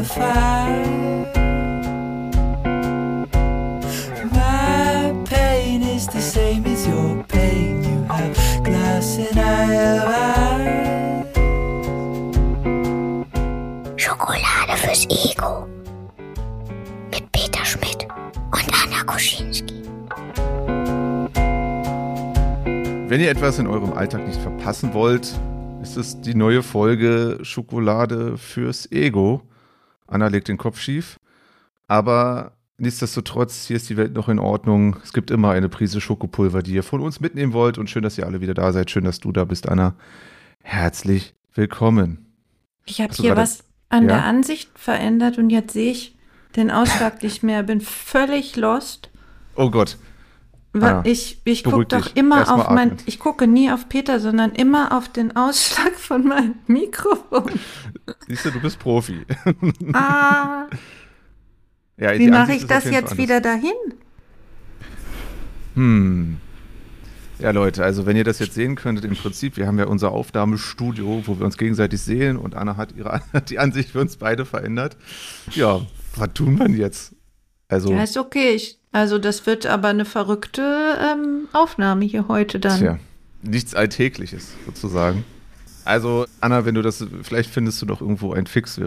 fire. My pain is the same as your pain. You have glass and I have eyes. Schokolade fürs Ego. Mit Peter Schmidt und Anna Koschinski. Wenn ihr etwas in eurem Alltag nicht verpassen wollt, ist es die neue Folge Schokolade fürs Ego. Anna legt den Kopf schief, aber nichtsdestotrotz, hier ist die Welt noch in Ordnung. Es gibt immer eine Prise Schokopulver, die ihr von uns mitnehmen wollt, und schön, dass ihr alle wieder da seid. Schön, dass du da bist, Anna. Herzlich willkommen. Ich habe hier was an der Ansicht verändert und jetzt sehe ich den Ausschlag nicht mehr. Bin völlig lost. Oh Gott. Ich gucke doch immer auf ich gucke nie auf Peter, sondern immer auf den Ausschlag von meinem Mikrofon. Siehst du, du bist Profi. Ja, wie mache ich das jetzt wieder dahin? Ja, Leute, also wenn ihr das jetzt sehen könntet, im Prinzip, wir haben ja unser Aufnahmestudio, wo wir uns gegenseitig sehen, und Anna hat die Ansicht für uns beide verändert. Ja, was tun wir denn jetzt? Also, ja, ist okay. Also das wird aber eine verrückte Aufnahme hier heute dann. Tja, nichts Alltägliches sozusagen. Also Anna, wenn du das, vielleicht findest du doch irgendwo ein Fix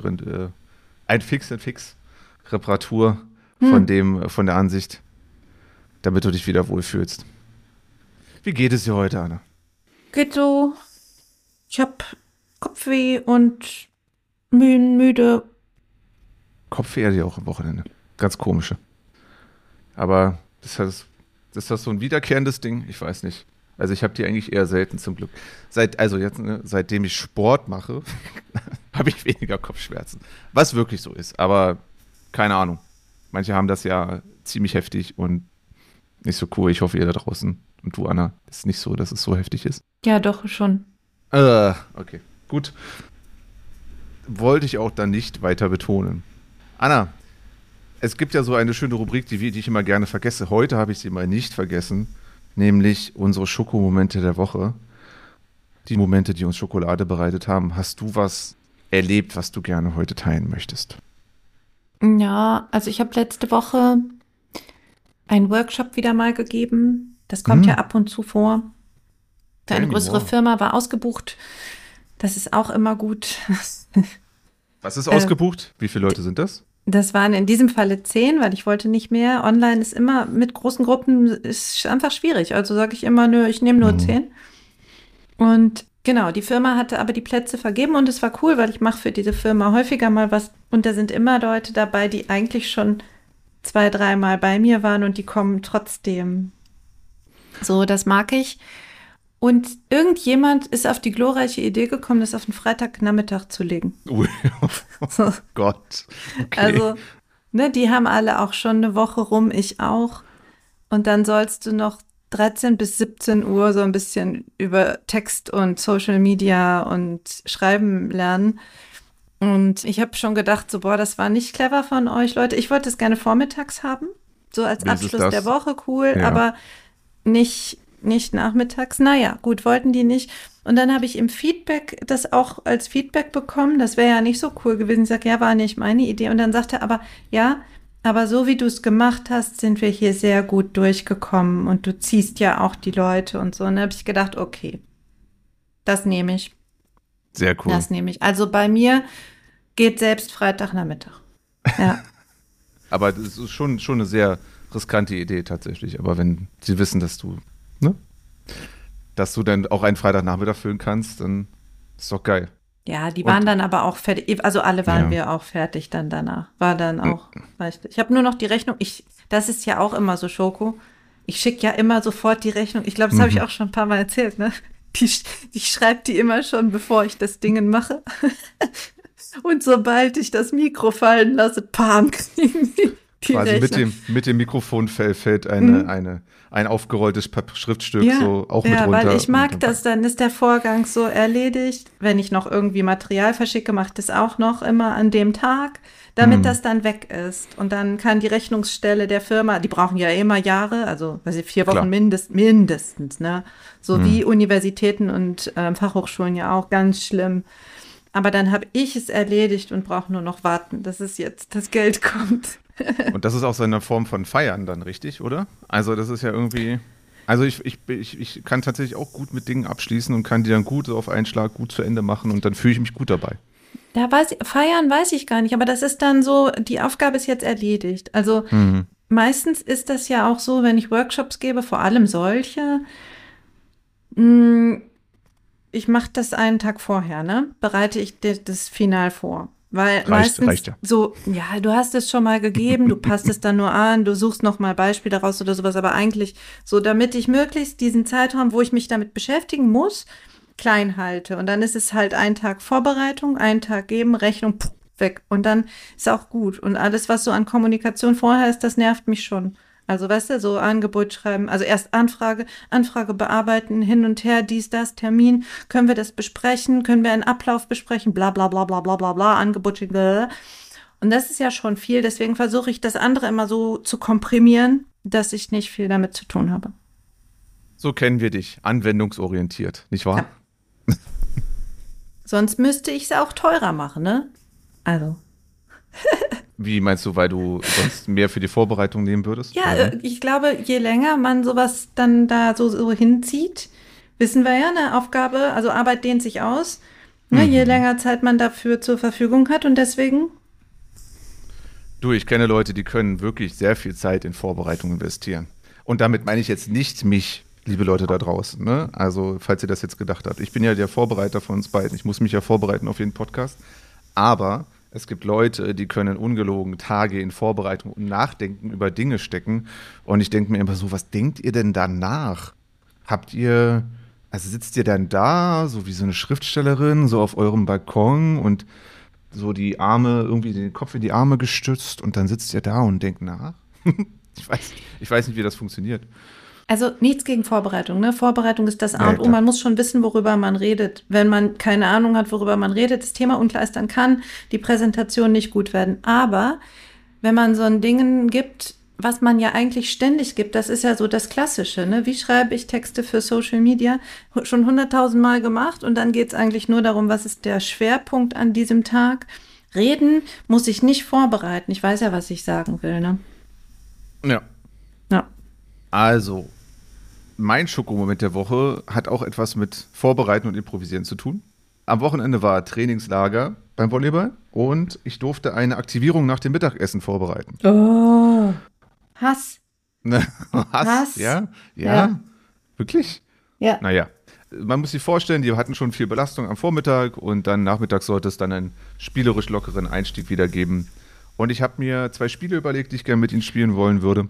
Reparatur von der Ansicht, damit du dich wieder wohlfühlst. Wie geht es dir heute, Anna? Geht so. Ich hab Kopfweh und müde. Kopfweh hatte ich auch am Wochenende. Ganz komische. Aber ist das so ein wiederkehrendes Ding? Ich weiß nicht. Also ich habe die eigentlich eher selten, zum Glück. Seitdem ich Sport mache, habe ich weniger Kopfschmerzen. Was wirklich so ist, aber keine Ahnung. Manche haben das ja ziemlich heftig und nicht so cool. Ich hoffe, ihr da draußen und du, Anna, ist nicht so, dass es so heftig ist. Ja, doch, schon. Okay, gut. Wollte ich auch dann nicht weiter betonen. Anna, es gibt ja so eine schöne Rubrik, die ich immer gerne vergesse. Heute habe ich sie mal nicht vergessen, nämlich unsere Schokomomente der Woche. Die Momente, die uns Schokolade bereitet haben. Hast du was erlebt, was du gerne heute teilen möchtest? Ja, also ich habe letzte Woche einen Workshop wieder mal gegeben. Das kommt ja ab und zu vor. Eine größere Firma war ausgebucht. Das ist auch immer gut. Was ist ausgebucht? Wie viele Leute sind das? Das waren in diesem Falle 10, weil ich wollte nicht mehr. Online ist immer mit großen Gruppen ist einfach schwierig. Also sage ich immer, nö, ich nehme nur 10. Und genau, die Firma hatte aber die Plätze vergeben und es war cool, weil ich mache für diese Firma häufiger mal was. Und da sind immer Leute dabei, die eigentlich schon 2-3 Mal bei mir waren und die kommen trotzdem. So, das mag ich. Und irgendjemand ist auf die glorreiche Idee gekommen, das auf den Freitagnachmittag zu legen. So. Gott. Okay. Also, die haben alle auch schon eine Woche rum, ich auch. Und dann sollst du noch 13 bis 17 Uhr so ein bisschen über Text und Social Media und Schreiben lernen. Und ich habe schon gedacht, so, das war nicht clever von euch, Leute. Ich wollte es gerne vormittags haben, so als Abschluss der Woche, cool, ja. Aber nicht nachmittags. Naja, gut, wollten die nicht. Und dann habe ich im Feedback das auch als Feedback bekommen. Das wäre ja nicht so cool gewesen. Ich sage, ja, war nicht meine Idee. Und dann sagte er, aber so wie du es gemacht hast, sind wir hier sehr gut durchgekommen. Und du ziehst ja auch die Leute und so. Und dann habe ich gedacht, okay, das nehme ich. Sehr cool. Das nehme ich. Also bei mir geht selbst Freitagnachmittag. Ja. Aber das ist schon eine sehr riskante Idee tatsächlich. Aber wenn sie wissen, dass du dann auch einen Freitagnachmittag füllen kannst, dann ist doch geil. Ja, die waren dann aber auch fertig. Also alle waren wir auch fertig dann danach. War dann auch, weißt du. Ich habe nur noch die Rechnung. Das ist ja auch immer so, Schoko. Ich schicke ja immer sofort die Rechnung. Ich glaube, das habe ich auch schon ein paar Mal erzählt, ne? Ich schreibe die immer schon, bevor ich das Dingen mache. Und sobald ich das Mikro fallen lasse, pam, kriegen die quasi Rechnung. Mit dem Mikrofon fällt ein aufgerolltes Schriftstück so auch mit runter. Ja, weil ich mag das, dann ist der Vorgang so erledigt. Wenn ich noch irgendwie Material verschicke, mache ich das auch noch immer an dem Tag, damit das dann weg ist. Und dann kann die Rechnungsstelle der Firma, die brauchen ja immer Jahre, also 4 Wochen mindestens, ne? So wie Universitäten und Fachhochschulen ja auch, ganz schlimm. Aber dann habe ich es erledigt und brauche nur noch warten, dass es jetzt das Geld kommt. Und das ist auch so eine Form von Feiern dann, richtig, oder? Also das ist ja irgendwie, also ich kann tatsächlich auch gut mit Dingen abschließen und kann die dann gut so auf einen Schlag gut zu Ende machen und dann fühle ich mich gut dabei. Feiern weiß ich gar nicht, aber das ist dann so, die Aufgabe ist jetzt erledigt. Also meistens ist das ja auch so, wenn ich Workshops gebe, vor allem solche, ich mache das einen Tag vorher, ne? Bereite ich das Final vor. Weil meistens reicht ja. so, ja, du hast es schon mal gegeben, du passt es dann nur an, du suchst noch mal Beispiel daraus oder sowas, aber eigentlich so, damit ich möglichst diesen Zeitraum, wo ich mich damit beschäftigen muss, klein halte. Und dann ist es halt ein Tag Vorbereitung, einen Tag geben, Rechnung, weg. Und dann ist auch gut. Und alles, was so an Kommunikation vorher ist, das nervt mich schon. Also, weißt du, so Angebot schreiben, also erst Anfrage bearbeiten, hin und her, dies, das, Termin, können wir das besprechen, können wir einen Ablauf besprechen, bla, bla, bla, bla, bla, bla, bla, Angebot, bla. Und das ist ja schon viel, deswegen versuche ich das andere immer so zu komprimieren, dass ich nicht viel damit zu tun habe. So kennen wir dich, anwendungsorientiert, nicht wahr? Ja. Sonst müsste ich es auch teurer machen, ne? Also. Wie meinst du, weil du sonst mehr für die Vorbereitung nehmen würdest? Ja, ich glaube, je länger man sowas dann da so hinzieht, wissen wir ja, eine Aufgabe, also Arbeit dehnt sich aus, ne, je länger Zeit man dafür zur Verfügung hat und deswegen. Du, ich kenne Leute, die können wirklich sehr viel Zeit in Vorbereitung investieren. Und damit meine ich jetzt nicht mich, liebe Leute da draußen, ne? Also, falls ihr das jetzt gedacht habt. Ich bin ja der Vorbereiter von uns beiden. Ich muss mich ja vorbereiten auf jeden Podcast. Aber es gibt Leute, die können ungelogen Tage in Vorbereitung und Nachdenken über Dinge stecken. Und ich denke mir immer so, was denkt ihr denn danach? Sitzt ihr dann da, so wie so eine Schriftstellerin, so auf eurem Balkon und so die Arme, irgendwie den Kopf in die Arme gestützt und dann sitzt ihr da und denkt nach? Ich weiß nicht, wie das funktioniert. Also nichts gegen Vorbereitung, ne? Vorbereitung ist das A und O. klar. Man muss schon wissen, worüber man redet. Wenn man keine Ahnung hat, worüber man redet, das Thema unklar ist, dann kann die Präsentation nicht gut werden. Aber wenn man so ein Ding gibt, was man ja eigentlich ständig gibt, das ist ja so das Klassische, ne? Wie schreibe ich Texte für Social Media? Schon 100.000 Mal gemacht und dann geht es eigentlich nur darum, was ist der Schwerpunkt an diesem Tag. Reden muss ich nicht vorbereiten. Ich weiß ja, was ich sagen will, ne? Ja. Ja. Also, mein Schokomoment der Woche hat auch etwas mit Vorbereiten und Improvisieren zu tun. Am Wochenende war Trainingslager beim Volleyball und ich durfte eine Aktivierung nach dem Mittagessen vorbereiten. Oh. Hass. Hass? Ja? Wirklich? Ja. Naja, man muss sich vorstellen, die hatten schon viel Belastung am Vormittag und dann nachmittags sollte es dann einen spielerisch lockeren Einstieg wieder geben. Und ich habe mir 2 Spiele überlegt, die ich gerne mit ihnen spielen wollen würde.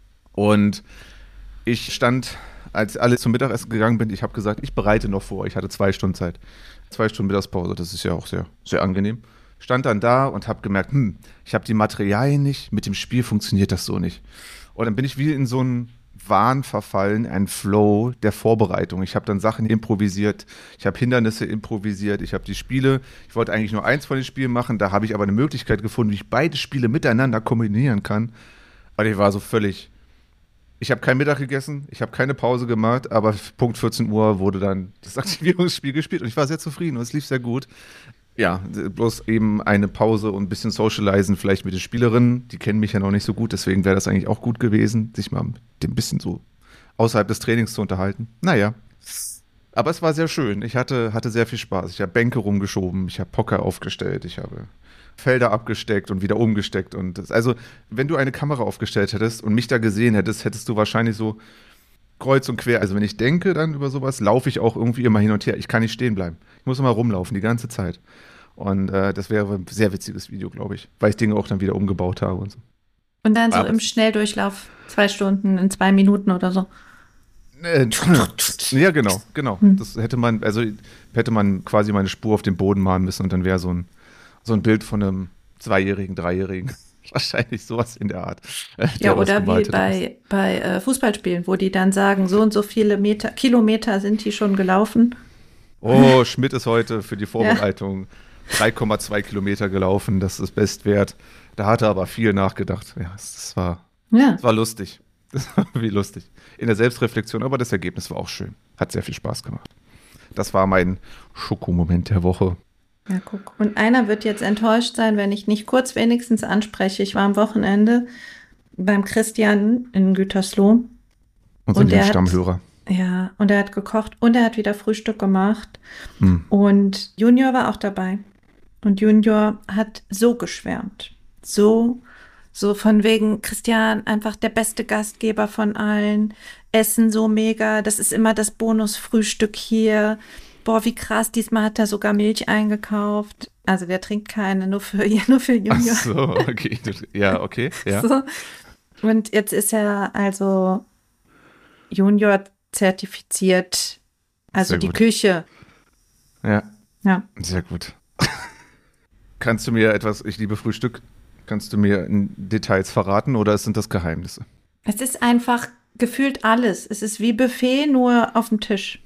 Und ich stand, als alle zum Mittagessen gegangen bin, ich habe gesagt, ich bereite noch vor. Ich hatte 2 Stunden Zeit. 2 Stunden Mittagspause, das ist ja auch sehr, sehr angenehm. Stand dann da und habe gemerkt, ich habe die Materialien nicht, mit dem Spiel funktioniert das so nicht. Und dann bin ich wie in so einen Wahn verfallen, einen Flow der Vorbereitung. Ich habe dann Sachen improvisiert, ich habe Hindernisse improvisiert, ich habe die Spiele, ich wollte eigentlich nur eins von den Spielen machen, da habe ich aber eine Möglichkeit gefunden, wie ich beide Spiele miteinander kombinieren kann. Und ich war so völlig, ich habe kein Mittag gegessen, ich habe keine Pause gemacht, aber Punkt 14 Uhr wurde dann das Aktivierungsspiel gespielt und ich war sehr zufrieden und es lief sehr gut. Ja, bloß eben eine Pause und ein bisschen socialisen vielleicht mit den Spielerinnen. Die kennen mich ja noch nicht so gut, deswegen wäre das eigentlich auch gut gewesen, sich mal mit dem bisschen so außerhalb des Trainings zu unterhalten. Naja, aber es war sehr schön. Ich hatte sehr viel Spaß. Ich habe Bänke rumgeschoben, ich habe Hocker aufgestellt, ich habe Felder abgesteckt und wieder umgesteckt. Also, wenn du eine Kamera aufgestellt hättest und mich da gesehen hättest, hättest du wahrscheinlich so kreuz und quer. Also, wenn ich denke dann über sowas, laufe ich auch irgendwie immer hin und her. Ich kann nicht stehen bleiben. Ich muss immer rumlaufen, die ganze Zeit. Und das wäre ein sehr witziges Video, glaube ich, weil ich Dinge auch dann wieder umgebaut habe und so. Und dann so im Schnelldurchlauf 2 Stunden in 2 Minuten oder so. Ja, genau. Das hätte man quasi meine Spur auf den Boden malen müssen und dann wäre so ein Bild von einem 2-Jährigen, 3-Jährigen. Wahrscheinlich sowas in der Art. Ja, oder wie bei Fußballspielen, wo die dann sagen, so und so viele Kilometer sind die schon gelaufen. Oh, Schmidt ist heute für die Vorbereitung 3,2 Kilometer gelaufen, das ist Bestwert. Da hat er aber viel nachgedacht. Ja, das war lustig. Das war wie lustig. In der Selbstreflexion, aber das Ergebnis war auch schön. Hat sehr viel Spaß gemacht. Das war mein Schokomoment der Woche. Ja, guck. Und einer wird jetzt enttäuscht sein, wenn ich nicht kurz wenigstens anspreche. Ich war am Wochenende beim Christian in Gütersloh. Unser Und er hat- Stammhörer. Ja, und er hat gekocht und er hat wieder Frühstück gemacht. Hm. Und Junior war auch dabei. Und Junior hat so geschwärmt. So von wegen Christian, einfach der beste Gastgeber von allen. Essen so mega. Das ist immer das Bonusfrühstück hier. Boah, wie krass. Diesmal hat er sogar Milch eingekauft. Also der trinkt keine, nur für Junior. Ach so, okay. Ja, okay. Ja. So. Und jetzt ist er also Junior zertifiziert. Also Sehr die gut. Küche. Ja, Ja. sehr gut. Kannst du mir etwas, ich liebe Frühstück, kannst du mir in Details verraten oder sind das Geheimnisse? Es ist einfach gefühlt alles. Es ist wie Buffet, nur auf dem Tisch.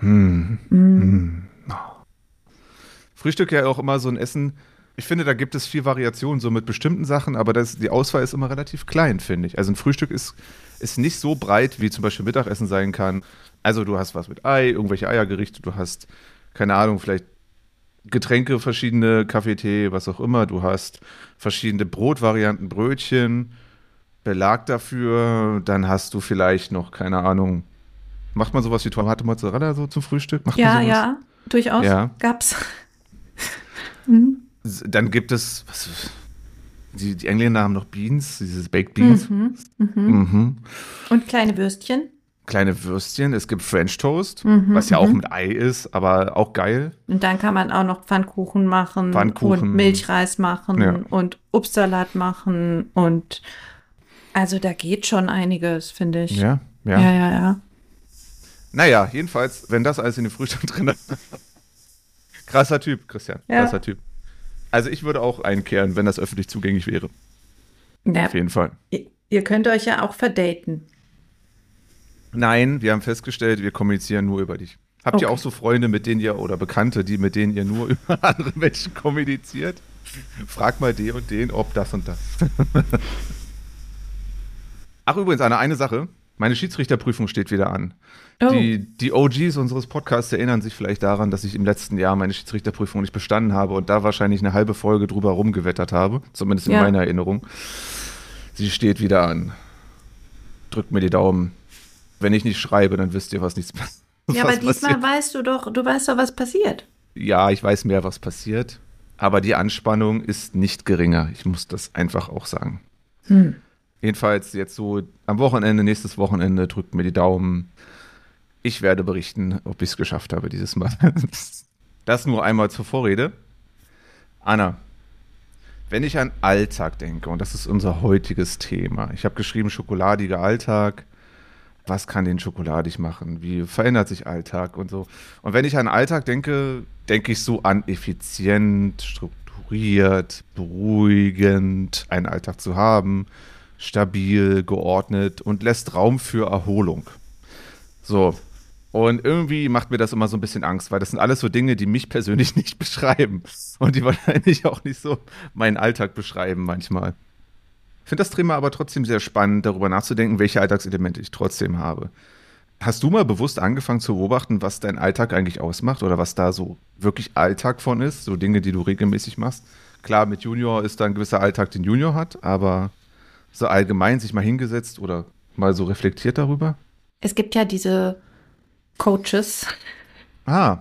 Frühstück ja auch immer so ein Essen. Ich finde, da gibt es viel Variation so mit bestimmten Sachen, aber die Auswahl ist immer relativ klein, finde ich. Also ein Frühstück ist nicht so breit, wie zum Beispiel Mittagessen sein kann. Also du hast was mit Ei, irgendwelche Eiergerichte, du hast, keine Ahnung, vielleicht Getränke, verschiedene Kaffee, Tee, was auch immer. Du hast verschiedene Brotvarianten, Brötchen, Belag dafür. Dann hast du vielleicht noch, keine Ahnung, macht man sowas wie Tomate Mozzarella so zum Frühstück? Macht man Ja, sowas? ja, durchaus. Ja. Gab's. Dann gibt es, die Engländer haben noch Beans, dieses Baked Beans. Mhm. Und kleine Würstchen. Kleine Würstchen, es gibt French Toast, was ja auch mit Ei ist, aber auch geil. Und dann kann man auch noch Pfannkuchen machen Pfannkuchen. und Milchreis machen Ja. und Obstsalat machen und also da geht schon einiges, finde ich. Ja. Ja. Naja, jedenfalls, wenn das alles in dem Frühstück drin ist. Krasser Typ, Christian, Ja. krasser Typ. Also ich würde auch einkehren, wenn das öffentlich zugänglich wäre. Ja, Auf jeden Fall. ihr könnt euch ja auch verdaten. Nein, wir haben festgestellt, wir kommunizieren nur über dich. Habt ihr Okay. auch so Freunde, mit denen ihr oder Bekannte, mit denen ihr nur über andere Menschen kommuniziert? Frag mal den und den, ob das und das. Ach, übrigens, eine Sache. Meine Schiedsrichterprüfung steht wieder an. Oh. Die OGs unseres Podcasts erinnern sich vielleicht daran, dass ich im letzten Jahr meine Schiedsrichterprüfung nicht bestanden habe und da wahrscheinlich eine halbe Folge drüber rumgewettert habe. Zumindest in Ja. meiner Erinnerung. Sie steht wieder an. Drückt mir die Daumen. Wenn ich nicht schreibe, dann wisst ihr, was nichts passiert. Ja, aber diesmal weißt du weißt doch, was passiert. Ja, ich weiß mehr, was passiert. Aber die Anspannung ist nicht geringer. Ich muss das einfach auch sagen. Jedenfalls jetzt so am Wochenende, nächstes Wochenende, drückt mir die Daumen. Ich werde berichten, ob ich es geschafft habe dieses Mal. Das nur einmal zur Vorrede. Anna, wenn ich an Alltag denke, und das ist unser heutiges Thema. Ich habe geschrieben, schokoladiger Alltag. Was kann den schokoladig machen? Wie verändert sich Alltag und so? Und wenn ich an Alltag denke, denke ich so an effizient, strukturiert, beruhigend, einen Alltag zu haben, stabil, geordnet und lässt Raum für Erholung. So. Und irgendwie macht mir das immer so ein bisschen Angst, weil das sind alles so Dinge, die mich persönlich nicht beschreiben und die wahrscheinlich auch nicht so meinen Alltag beschreiben manchmal. Ich finde das Thema aber trotzdem sehr spannend, darüber nachzudenken, welche Alltagselemente ich trotzdem habe. Hast du mal bewusst angefangen zu beobachten, was dein Alltag eigentlich ausmacht oder was da so wirklich Alltag von ist, so Dinge, die du regelmäßig machst? Klar, mit Junior ist da ein gewisser Alltag, den Junior hat, aber so allgemein sich mal hingesetzt oder mal so reflektiert darüber? Es gibt ja diese Coaches. Ah.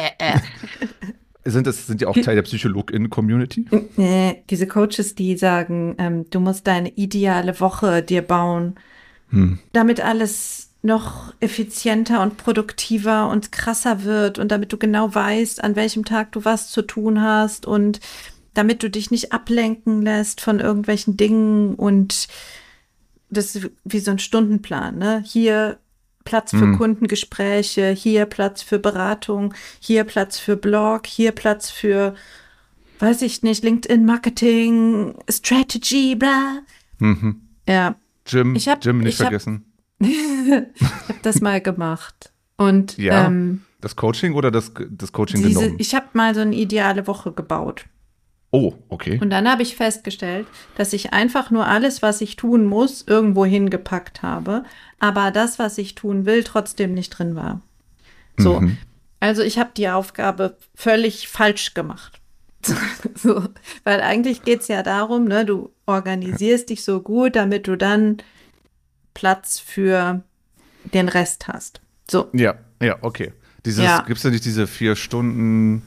Sind die auch Teil der PsychologInnen-Community? Diese Coaches, die sagen, du musst deine ideale Woche dir bauen, damit alles noch effizienter und produktiver und krasser wird und damit du genau weißt, an welchem Tag du was zu tun hast und damit du dich nicht ablenken lässt von irgendwelchen Dingen und das ist wie so ein Stundenplan, ne? Hier Platz für Kundengespräche, hier Platz für Beratung, hier Platz für Blog, hier Platz für, weiß ich nicht, LinkedIn-Marketing, Strategy, bla. Ja, Jim nicht ich hab- vergessen. ich habe das mal gemacht. Und Ja, das Coaching oder das Coaching genommen? ich habe mal so eine ideale Woche gebaut. Oh, okay. Und dann habe ich festgestellt, dass ich einfach nur alles, was ich tun muss, irgendwo hingepackt habe, aber das, was ich tun will, trotzdem nicht drin war. So, also ich habe die Aufgabe völlig falsch gemacht. So, weil eigentlich geht es ja darum, ne, du organisierst dich so gut, damit du dann Platz für den Rest hast. So. Ja, okay. Gibt es da nicht diese 4 Stunden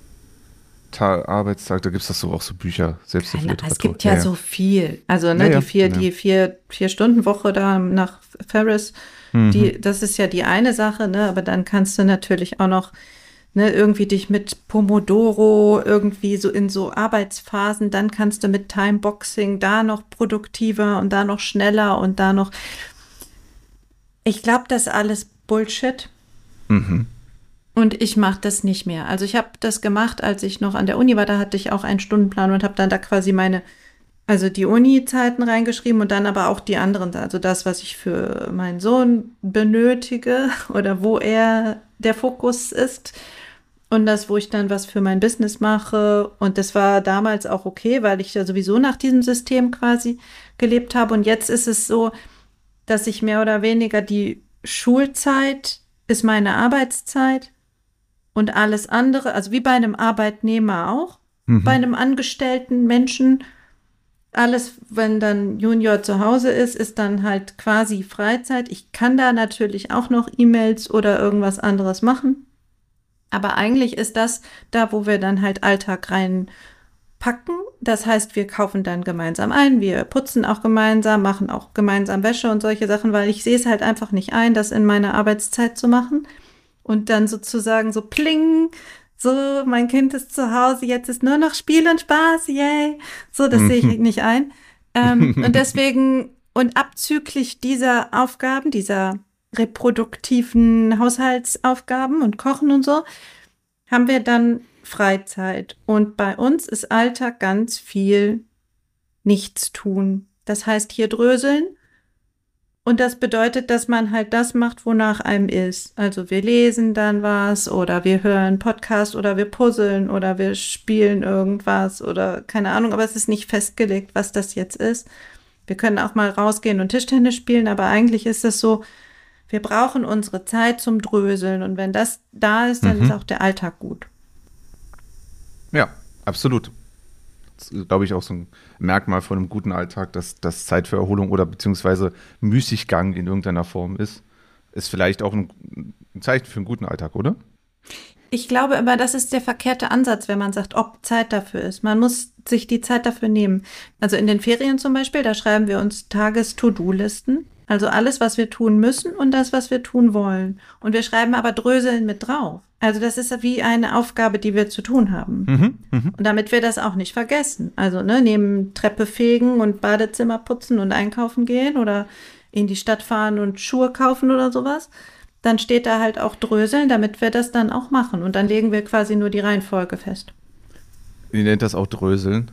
Arbeitstag, da gibt es das so auch so Bücher, Selbsthilfeliteratur. Es gibt ja so viel. Also die 4-Stunden-Woche da nach Ferris, das ist ja die eine Sache, ne? Aber dann kannst du natürlich auch noch irgendwie dich mit Pomodoro irgendwie so in so Arbeitsphasen, dann kannst du mit Timeboxing da noch produktiver und da noch schneller und da noch. Ich glaube, das ist alles Bullshit. Und ich mache das nicht mehr. Also ich habe das gemacht, als ich noch an der Uni war, da hatte ich auch einen Stundenplan und habe dann da quasi die Uni-Zeiten reingeschrieben und dann aber auch die anderen, also das, was ich für meinen Sohn benötige oder wo er der Fokus ist und das, wo ich dann was für mein Business mache. Und das war damals auch okay, weil ich ja sowieso nach diesem System quasi gelebt habe. Und jetzt ist es so, dass ich mehr oder weniger die Schulzeit ist meine Arbeitszeit und alles andere, also wie bei einem Arbeitnehmer auch, bei einem angestellten Menschen, alles, wenn dann Junior zu Hause ist dann halt quasi Freizeit. Ich kann da natürlich auch noch E-Mails oder irgendwas anderes machen, aber eigentlich ist das da, wo wir dann halt Alltag reinpacken. Das heißt, wir kaufen dann gemeinsam ein, wir putzen auch gemeinsam, machen auch gemeinsam Wäsche und solche Sachen, weil ich sehe es halt einfach nicht ein, das in meiner Arbeitszeit zu machen. Und dann sozusagen so pling, so mein Kind ist zu Hause, jetzt ist nur noch Spiel und Spaß, yay. So, das sehe ich nicht ein. Und deswegen, und abzüglich dieser Aufgaben, dieser reproduktiven Haushaltsaufgaben und Kochen und so, haben wir dann Freizeit. Und bei uns ist Alltag ganz viel nichts tun. Das heißt, hier dröseln. Und das bedeutet, dass man halt das macht, wonach einem ist. Also wir lesen dann was oder wir hören Podcast oder wir puzzeln oder wir spielen irgendwas oder keine Ahnung, aber es ist nicht festgelegt, was das jetzt ist. Wir können auch mal rausgehen und Tischtennis spielen, aber eigentlich ist es so, wir brauchen unsere Zeit zum Dröseln und wenn das da ist, dann ist auch der Alltag gut. Ja, absolut. Das ist, glaube ich, auch so ein Merkmal von einem guten Alltag, dass das Zeit für Erholung oder beziehungsweise Müßiggang in irgendeiner Form ist vielleicht auch ein Zeichen für einen guten Alltag, oder? Ich glaube aber, das ist der verkehrte Ansatz, wenn man sagt, ob Zeit dafür ist. Man muss sich die Zeit dafür nehmen. Also in den Ferien zum Beispiel, da schreiben wir uns Tages-To-Do-Listen. Also alles, was wir tun müssen und das, was wir tun wollen. Und wir schreiben aber Dröseln mit drauf. Also das ist wie eine Aufgabe, die wir zu tun haben. Und damit wir das auch nicht vergessen. Also neben Treppe fegen und Badezimmer putzen und einkaufen gehen oder in die Stadt fahren und Schuhe kaufen oder sowas, dann steht da halt auch Dröseln, damit wir das dann auch machen. Und dann legen wir quasi nur die Reihenfolge fest. Ihr nennt das auch Dröseln?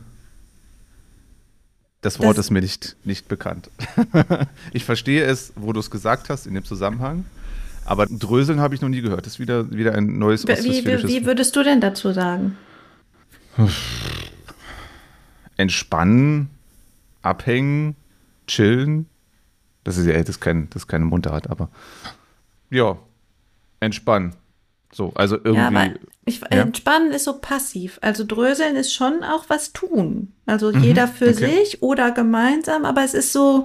Das Wort ist mir nicht bekannt. Ich verstehe es, wo du es gesagt hast, in dem Zusammenhang. Aber Dröseln habe ich noch nie gehört. Das ist wieder ein neues ostwestfälisches. Wie würdest du denn dazu sagen? Entspannen, abhängen, chillen. Das ist keine Mundart, aber ja, entspannen. So, also irgendwie. Ja, aber Entspannen ist so passiv. Also Dröseln ist schon auch was tun. Also jeder für sich oder gemeinsam, aber es ist so,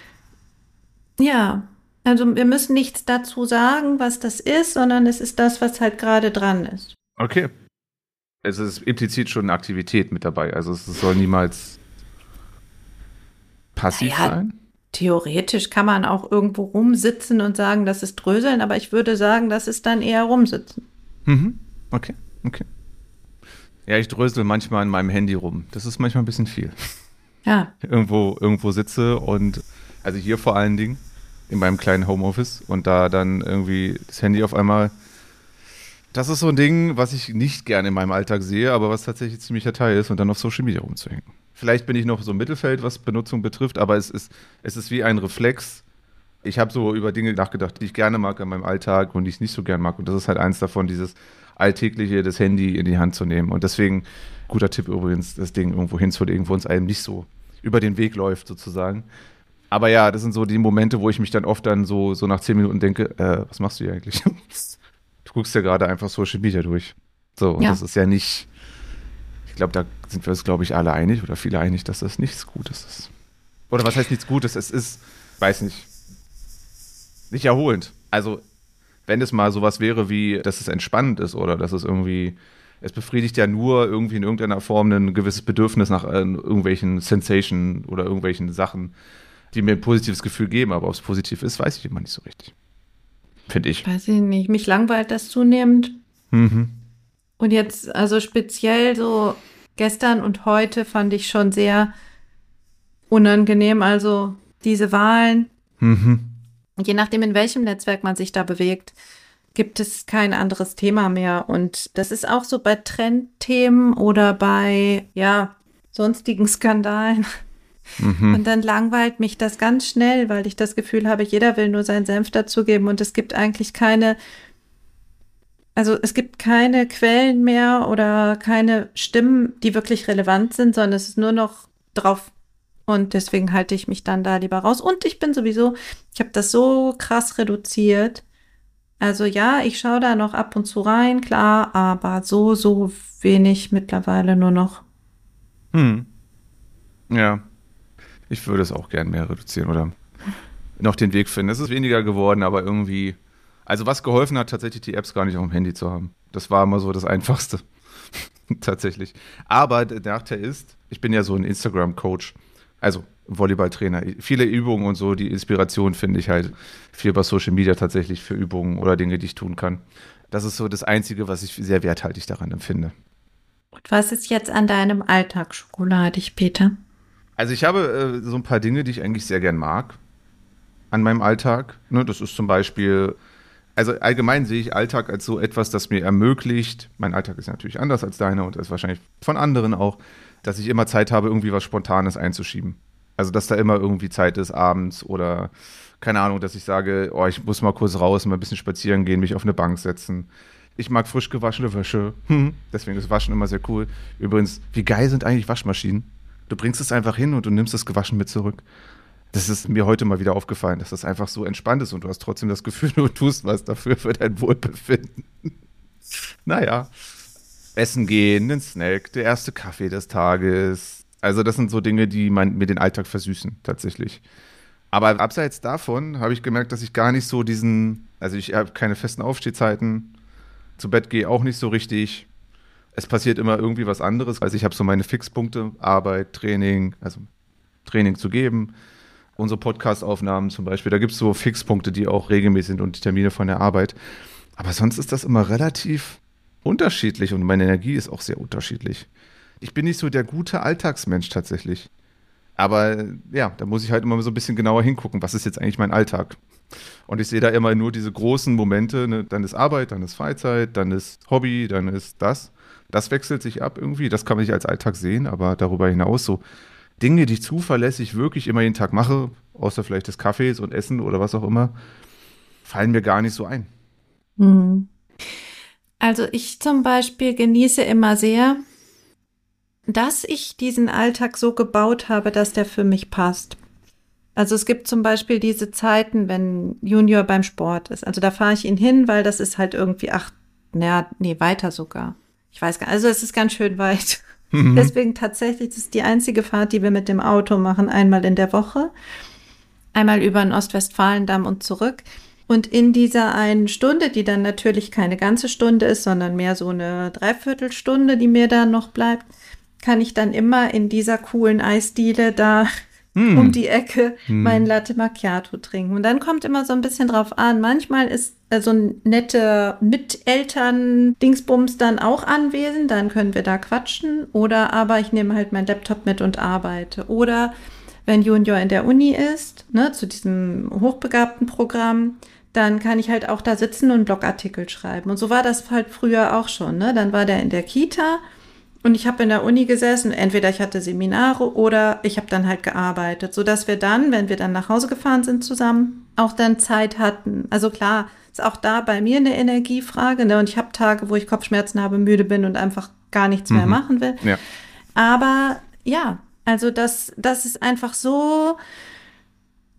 ja, also wir müssen nichts dazu sagen, was das ist, sondern es ist das, was halt gerade dran ist. Okay. Es ist implizit schon eine Aktivität mit dabei. Also es soll niemals passiv sein. Theoretisch kann man auch irgendwo rumsitzen und sagen, das ist Dröseln, aber ich würde sagen, das ist dann eher rumsitzen. Okay. Ja, ich drösel manchmal an meinem Handy rum. Das ist manchmal ein bisschen viel. Ja. Irgendwo sitze und, also hier vor allen Dingen, in meinem kleinen Homeoffice und da dann irgendwie das Handy auf einmal, das ist so ein Ding, was ich nicht gerne in meinem Alltag sehe, aber was tatsächlich ziemlicher Teil ist und dann auf Social Media rumzuhängen. Vielleicht bin ich noch so im Mittelfeld, was Benutzung betrifft, aber es ist wie ein Reflex. Ich habe so über Dinge nachgedacht, die ich gerne mag in meinem Alltag und die ich nicht so gern mag. Und das ist halt eins davon, dieses Alltägliche, das Handy in die Hand zu nehmen. Und deswegen, guter Tipp übrigens, das Ding irgendwo hinzulegen, wo uns einem nicht so über den Weg läuft sozusagen. Aber ja, das sind so die Momente, wo ich mich dann oft dann so nach 10 Minuten denke, was machst du hier eigentlich? Du guckst ja gerade einfach Social Media durch. So, und das ist ja nicht, Ich glaube, da sind wir uns, glaube ich, alle einig oder viele einig, dass das nichts Gutes ist. Oder was heißt nichts Gutes? Es ist, weiß nicht erholend. Also, wenn es mal sowas wäre wie, dass es entspannend ist oder dass es irgendwie, es befriedigt ja nur irgendwie in irgendeiner Form ein gewisses Bedürfnis nach irgendwelchen Sensationen oder irgendwelchen Sachen, die mir ein positives Gefühl geben. Aber ob es positiv ist, weiß ich immer nicht so richtig. Finde ich. Weiß ich nicht. Mich langweilt das zunehmend. Mhm. Und jetzt, also speziell so gestern und heute fand ich schon sehr unangenehm. Also diese Wahlen, je nachdem, in welchem Netzwerk man sich da bewegt, gibt es kein anderes Thema mehr. Und das ist auch so bei Trendthemen oder bei, ja, sonstigen Skandalen. Und dann langweilt mich das ganz schnell, weil ich das Gefühl habe, jeder will nur seinen Senf dazugeben und es gibt eigentlich es gibt keine Quellen mehr oder keine Stimmen, die wirklich relevant sind, sondern es ist nur noch drauf. Und deswegen halte ich mich dann da lieber raus. Und ich habe das so krass reduziert. Also ja, ich schaue da noch ab und zu rein, klar, aber so wenig mittlerweile nur noch. Ja. Ich würde es auch gern mehr reduzieren oder noch den Weg finden. Es ist weniger geworden, aber irgendwie, also was geholfen hat, tatsächlich die Apps gar nicht auf dem Handy zu haben. Das war immer so das Einfachste. Tatsächlich. Aber der Nachteil ist, ich bin ja so ein Instagram-Coach, also Volleyballtrainer. Viele Übungen und so, die Inspiration finde ich halt viel bei Social Media tatsächlich für Übungen oder Dinge, die ich tun kann. Das ist so das Einzige, was ich sehr werthaltig daran empfinde. Und was ist jetzt an deinem Alltag schokoladig, Peter? Also ich habe so ein paar Dinge, die ich eigentlich sehr gern mag an meinem Alltag. Ne, das ist zum Beispiel, also allgemein sehe ich Alltag als so etwas, das mir ermöglicht, mein Alltag ist natürlich anders als deiner und ist wahrscheinlich von anderen auch, dass ich immer Zeit habe, irgendwie was Spontanes einzuschieben. Also dass da immer irgendwie Zeit ist abends oder keine Ahnung, dass ich sage, oh, ich muss mal kurz raus, mal ein bisschen spazieren gehen, mich auf eine Bank setzen. Ich mag frisch gewaschene Wäsche. Deswegen ist Waschen immer sehr cool. Übrigens, wie geil sind eigentlich Waschmaschinen? Du bringst es einfach hin und du nimmst das gewaschen mit zurück. Das ist mir heute mal wieder aufgefallen, dass das einfach so entspannt ist und du hast trotzdem das Gefühl, du tust was dafür für dein Wohlbefinden. Naja, essen gehen, ein Snack, der erste Kaffee des Tages. Also das sind so Dinge, die mir den Alltag versüßen, tatsächlich. Aber abseits davon habe ich gemerkt, dass ich gar nicht so also ich habe keine festen Aufstehzeiten, zu Bett gehe auch nicht so richtig. Es passiert immer irgendwie was anderes. Also ich habe so meine Fixpunkte, Arbeit, Training, also Training zu geben. Unsere Podcast-Aufnahmen zum Beispiel, da gibt es so Fixpunkte, die auch regelmäßig sind und die Termine von der Arbeit. Aber sonst ist das immer relativ unterschiedlich und meine Energie ist auch sehr unterschiedlich. Ich bin nicht so der gute Alltagsmensch tatsächlich. Aber ja, da muss ich halt immer so ein bisschen genauer hingucken, was ist jetzt eigentlich mein Alltag? Und ich sehe da immer nur diese großen Momente, ne? Dann ist Arbeit, dann ist Freizeit, dann ist Hobby, dann ist das. Das wechselt sich ab irgendwie, das kann man nicht als Alltag sehen, aber darüber hinaus so Dinge, die ich zuverlässig wirklich immer jeden Tag mache, außer vielleicht des Kaffees und Essen oder was auch immer, fallen mir gar nicht so ein. Also ich zum Beispiel genieße immer sehr, dass ich diesen Alltag so gebaut habe, dass der für mich passt. Also es gibt zum Beispiel diese Zeiten, wenn Junior beim Sport ist. Also da fahre ich ihn hin, weil das ist halt irgendwie weiter sogar. Ich weiß gar nicht, also es ist ganz schön weit. Deswegen tatsächlich, das ist die einzige Fahrt, die wir mit dem Auto machen, einmal in der Woche. Einmal über den Ostwestfalendamm und zurück. Und in dieser einen Stunde, die dann natürlich keine ganze Stunde ist, sondern mehr so eine Dreiviertelstunde, die mir da noch bleibt, kann ich dann immer in dieser coolen Eisdiele da um die Ecke meinen Latte Macchiato trinken. Und dann kommt immer so ein bisschen drauf an. Manchmal ist so ein netter Miteltern-Dingsbums dann auch anwesend. Dann können wir da quatschen. Oder aber ich nehme halt meinen Laptop mit und arbeite. Oder wenn Junior in der Uni ist, ne, zu diesem hochbegabten Programm, dann kann ich halt auch da sitzen und einen Blogartikel schreiben. Und so war das halt früher auch schon. Ne? Dann war der in der Kita und ich habe in der Uni gesessen. Entweder ich hatte Seminare oder ich habe dann halt gearbeitet, sodass wir dann, wenn wir dann nach Hause gefahren sind zusammen, auch dann Zeit hatten. Also klar, ist auch da bei mir eine Energiefrage. Ne? Und ich habe Tage, wo ich Kopfschmerzen habe, müde bin und einfach gar nichts mehr machen will. Ja. Aber ja, also das ist einfach so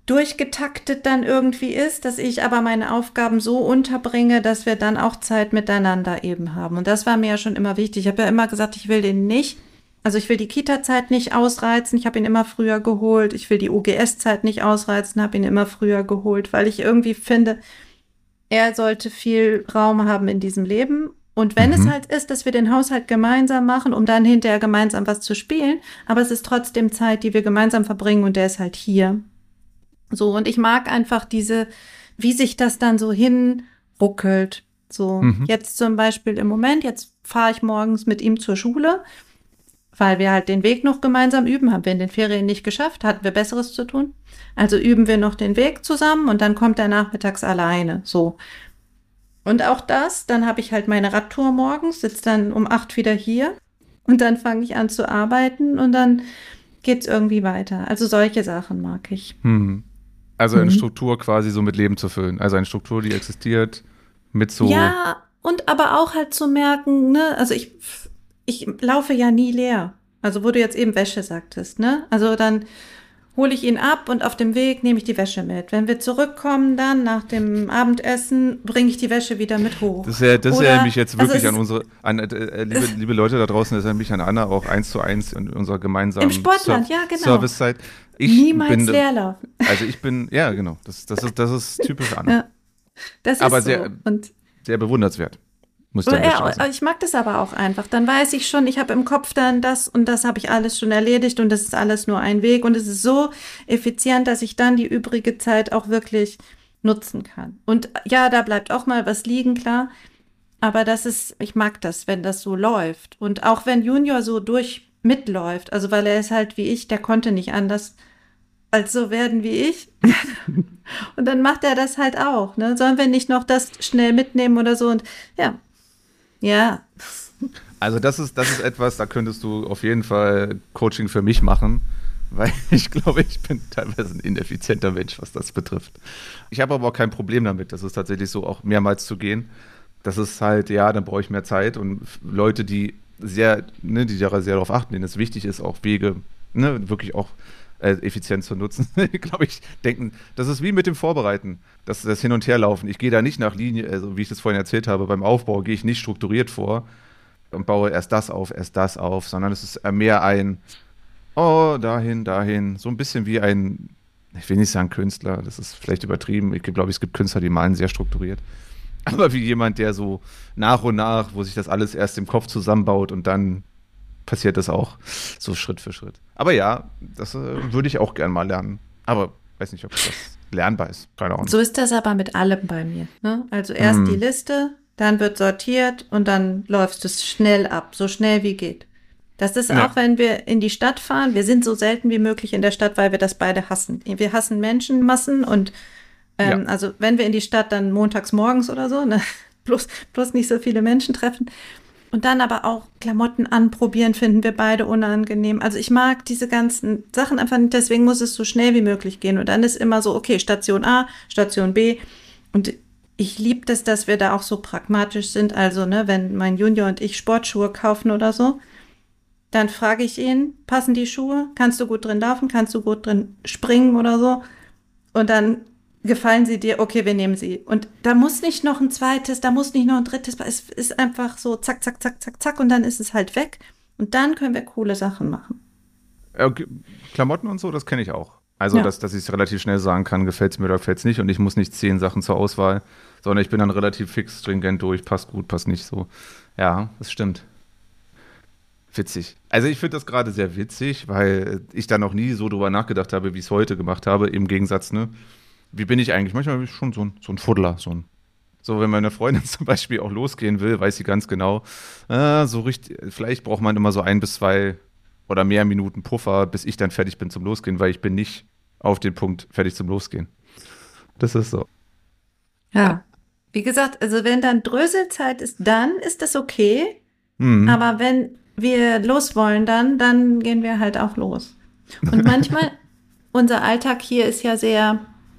durchgetaktet dann irgendwie ist, dass ich aber meine Aufgaben so unterbringe, dass wir dann auch Zeit miteinander eben haben. Und das war mir ja schon immer wichtig. Ich habe ja immer gesagt, ich will die Kita-Zeit nicht ausreizen. Ich habe ihn immer früher geholt. Ich will die OGS-Zeit nicht ausreizen, habe ihn immer früher geholt, weil ich irgendwie finde, er sollte viel Raum haben in diesem Leben. Und wenn es halt ist, dass wir den Haushalt gemeinsam machen, um dann hinterher gemeinsam was zu spielen, aber es ist trotzdem Zeit, die wir gemeinsam verbringen und der ist halt hier. So, und ich mag einfach wie sich das dann so hinruckelt. So, jetzt zum Beispiel im Moment, jetzt fahre ich morgens mit ihm zur Schule, weil wir halt den Weg noch gemeinsam üben, haben wir in den Ferien nicht geschafft, hatten wir Besseres zu tun. Also üben wir noch den Weg zusammen und dann kommt er nachmittags alleine, so. Und auch dann habe ich halt meine Radtour morgens, sitze dann um 8 wieder hier und dann fange ich an zu arbeiten und dann geht's irgendwie weiter. Also solche Sachen mag ich. Also eine Struktur quasi so mit Leben zu füllen. Also eine Struktur, die existiert mit so... Ja, und aber auch halt zu merken, ne, also ich laufe ja nie leer. Also wo du jetzt eben Wäsche sagtest, ne? Also dann hole ich ihn ab und auf dem Weg nehme ich die Wäsche mit. Wenn wir zurückkommen dann nach dem Abendessen, bringe ich die Wäsche wieder mit hoch. Das erinnert mich jetzt wirklich liebe Leute da draußen, das erinnert mich an Anna auch 1:1 in unserer gemeinsamen im Sportland, ja, genau. Servicezeit. Niemals Leerlauf. Also ich bin, ja genau, das ist typisch Anna. Ja, das ist aber so. sehr bewundernswert. Ich mag das aber auch einfach. Dann weiß ich schon, ich habe im Kopf dann das und das habe ich alles schon erledigt und das ist alles nur ein Weg und es ist so effizient, dass ich dann die übrige Zeit auch wirklich nutzen kann. Und ja, da bleibt auch mal was liegen, klar. Aber ich mag das, wenn das so läuft. Und auch wenn Junior so mitläuft, also weil er ist halt wie ich, der konnte nicht anders als so werden wie ich. Und dann macht er das halt auch. Ne? Sollen wir nicht noch das schnell mitnehmen oder so? Und ja. Also das ist etwas, da könntest du auf jeden Fall Coaching für mich machen, weil ich glaube, ich bin teilweise ein ineffizienter Mensch, was das betrifft. Ich habe aber auch kein Problem damit, das ist tatsächlich so, auch mehrmals zu gehen. Das ist halt, ja, dann brauche ich mehr Zeit und Leute, die da sehr darauf achten, denen es wichtig ist, auch Wege, wirklich auch effizient zu nutzen, glaube ich, denken, das ist wie mit dem Vorbereiten, das Hin- und Herlaufen. Ich gehe da nicht nach Linie, also wie ich das vorhin erzählt habe, beim Aufbau gehe ich nicht strukturiert vor und baue erst das auf, sondern es ist mehr ein, dahin, so ein bisschen wie ein, ich will nicht sagen Künstler, das ist vielleicht übertrieben, ich glaube, es gibt Künstler, die malen sehr strukturiert, aber wie jemand, der so nach und nach, wo sich das alles erst im Kopf zusammenbaut und dann passiert das auch so Schritt für Schritt. Aber ja, das würde ich auch gerne mal lernen. Aber weiß nicht, ob das lernbar ist. Keine Ahnung. So ist das aber mit allem bei mir. Ne? Also erst die Liste, dann wird sortiert und dann läuft es schnell ab, so schnell wie geht. Das ist auch, wenn wir in die Stadt fahren. Wir sind so selten wie möglich in der Stadt, weil wir das beide hassen. Wir hassen Menschenmassen und also wenn wir in die Stadt, dann montags morgens oder so, ne? bloß nicht so viele Menschen treffen. Und dann aber auch Klamotten anprobieren, finden wir beide unangenehm. Also ich mag diese ganzen Sachen einfach nicht, deswegen muss es so schnell wie möglich gehen. Und dann ist immer so, okay, Station A, Station B. Und ich liebe das, dass wir da auch so pragmatisch sind. Also, ne, wenn mein Junior und ich Sportschuhe kaufen oder so, dann frage ich ihn, passen die Schuhe? Kannst du gut drin laufen? Kannst du gut drin springen oder so? Und dann gefallen sie dir? Okay, wir nehmen sie. Und da muss nicht noch ein zweites, da muss nicht noch ein drittes, es ist einfach so zack, zack, zack, zack, zack und dann ist es halt weg. Und dann können wir coole Sachen machen. Klamotten und so, das kenne ich auch. Also, dass ich es relativ schnell sagen kann, gefällt es mir oder gefällt es nicht und ich muss nicht 10 Sachen zur Auswahl, sondern ich bin dann relativ fix, stringent durch, passt gut, passt nicht so. Ja, das stimmt. Witzig. Also ich finde das gerade sehr witzig, weil ich da noch nie so drüber nachgedacht habe, wie ich es heute gemacht habe, im Gegensatz, ne? Wie bin ich eigentlich? Manchmal bin ich schon so ein Fuddler, so wenn meine Freundin zum Beispiel auch losgehen will, weiß sie ganz genau, so richtig, vielleicht braucht man immer so 1 bis 2 oder mehr Minuten Puffer, bis ich dann fertig bin zum Losgehen, weil ich bin nicht auf den Punkt fertig zum Losgehen. Das ist so. Ja, wie gesagt, also wenn dann Dröselzeit ist, dann ist das okay, aber wenn wir los wollen, dann gehen wir halt auch los. Und manchmal, unser Alltag hier ist ja sehr,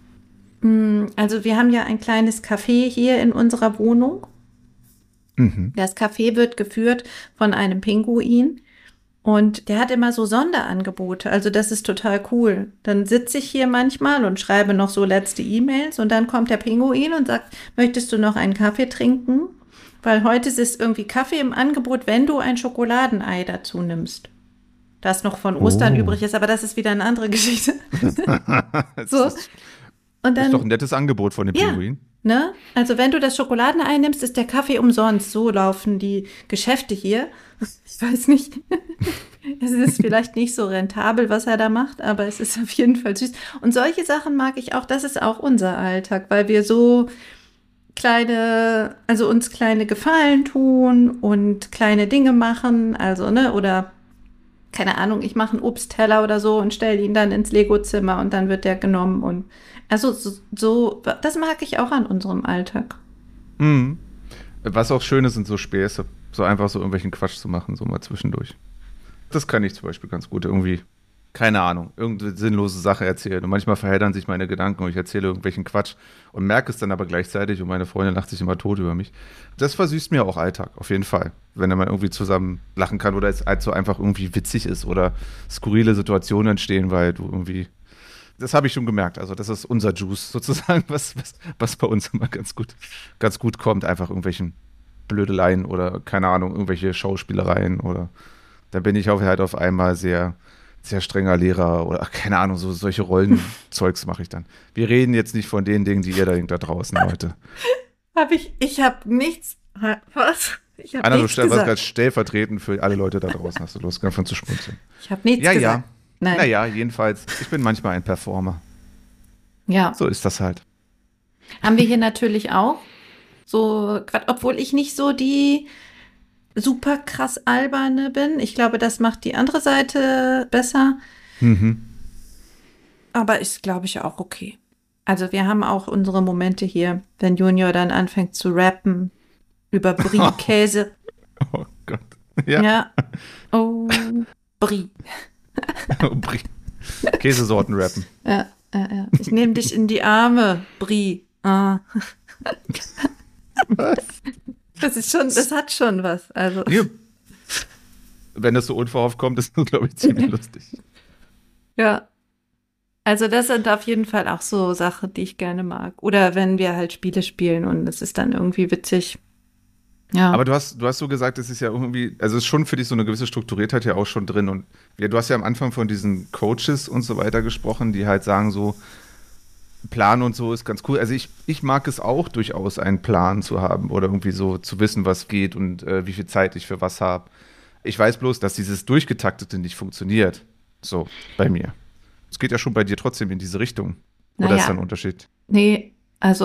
also wir haben ja ein kleines Café hier in unserer Wohnung. Das Café wird geführt von einem Pinguin Und der hat immer so Sonderangebote, also das ist total cool. Dann sitze ich hier manchmal und schreibe noch so letzte E-Mails und dann kommt der Pinguin und sagt, möchtest du noch einen Kaffee trinken? Weil heute ist irgendwie Kaffee im Angebot, wenn du ein Schokoladenei dazu nimmst. Das noch von Ostern übrig ist, aber das ist wieder eine andere Geschichte. So. Und dann, ist doch ein nettes Angebot von dem Pinguin. Ne? Also wenn du das Schokoladenei nimmst, ist der Kaffee umsonst. So laufen die Geschäfte hier. Ich weiß nicht. Es ist vielleicht nicht so rentabel, was er da macht, aber es ist auf jeden Fall süß. Und solche Sachen mag ich auch. Das ist auch unser Alltag, weil wir so uns kleine Gefallen tun und kleine Dinge machen. Also, ne, oder keine Ahnung, ich mache einen Obstteller oder so und stelle ihn dann ins Lego-Zimmer und dann wird der genommen und also so, das mag ich auch an unserem Alltag. Mhm. Was auch schön ist, sind so Späße. So einfach so irgendwelchen Quatsch zu machen, so mal zwischendurch. Das kann ich zum Beispiel ganz gut. Irgendwie, keine Ahnung, irgendeine sinnlose Sache erzählen. Und manchmal verheddern sich meine Gedanken und ich erzähle irgendwelchen Quatsch und merke es dann aber gleichzeitig und meine Freundin lacht sich immer tot über mich. Das versüßt mir auch Alltag, auf jeden Fall. Wenn man irgendwie zusammen lachen kann oder es halt so einfach irgendwie witzig ist oder skurrile Situationen entstehen, weil du irgendwie. Das habe ich schon gemerkt. Also, das ist unser Juice sozusagen, was bei uns immer ganz gut kommt. Einfach irgendwelchen Blödeleien oder, keine Ahnung, irgendwelche Schauspielereien oder da bin ich halt auf einmal sehr, sehr strenger Lehrer oder, keine Ahnung, solche Rollenzeugs mache ich dann. Wir reden jetzt nicht von den Dingen, die ihr da draußen heute. Ich habe nichts. Was? Ich habe Anna, nichts du warst gesagt. gerade stellvertretend für alle Leute da draußen, hast du Lust gehabt von zu schmunzeln. Ich habe nichts gesagt. Ja. Nein. Naja, jedenfalls, ich bin manchmal ein Performer. Ja. So ist das halt. Haben wir hier natürlich auch. So, obwohl ich nicht so die super krass alberne bin. Ich glaube, das macht die andere Seite besser. Mhm. Aber ist, glaube ich, auch okay. Also wir haben auch unsere Momente hier, wenn Junior dann anfängt zu rappen über Brie-Käse. Oh Gott. Ja. Ja. Oh, Brie. Brie. Käsesorten rappen. Ja. Ich nehme dich in die Arme, Brie. Ah. Was? Das hat schon was. Also. Ja. Wenn das so unverhofft kommt, ist das, glaube ich, ziemlich lustig. Ja. Also das sind auf jeden Fall auch so Sachen, die ich gerne mag. Oder wenn wir halt Spiele spielen und es ist dann irgendwie witzig. Ja. Aber du hast so gesagt, es ist ja irgendwie, also es ist schon für dich so eine gewisse Strukturiertheit ja auch schon drin. Und du hast ja am Anfang von diesen Coaches und so weiter gesprochen, die halt sagen so, Plan und so ist ganz cool. Also ich mag es auch durchaus, einen Plan zu haben oder irgendwie so zu wissen, was geht und wie viel Zeit ich für was habe. Ich weiß bloß, dass dieses Durchgetaktete nicht funktioniert. So, bei mir. Es geht ja schon bei dir trotzdem in diese Richtung. Oder ist da ein Unterschied? Nee,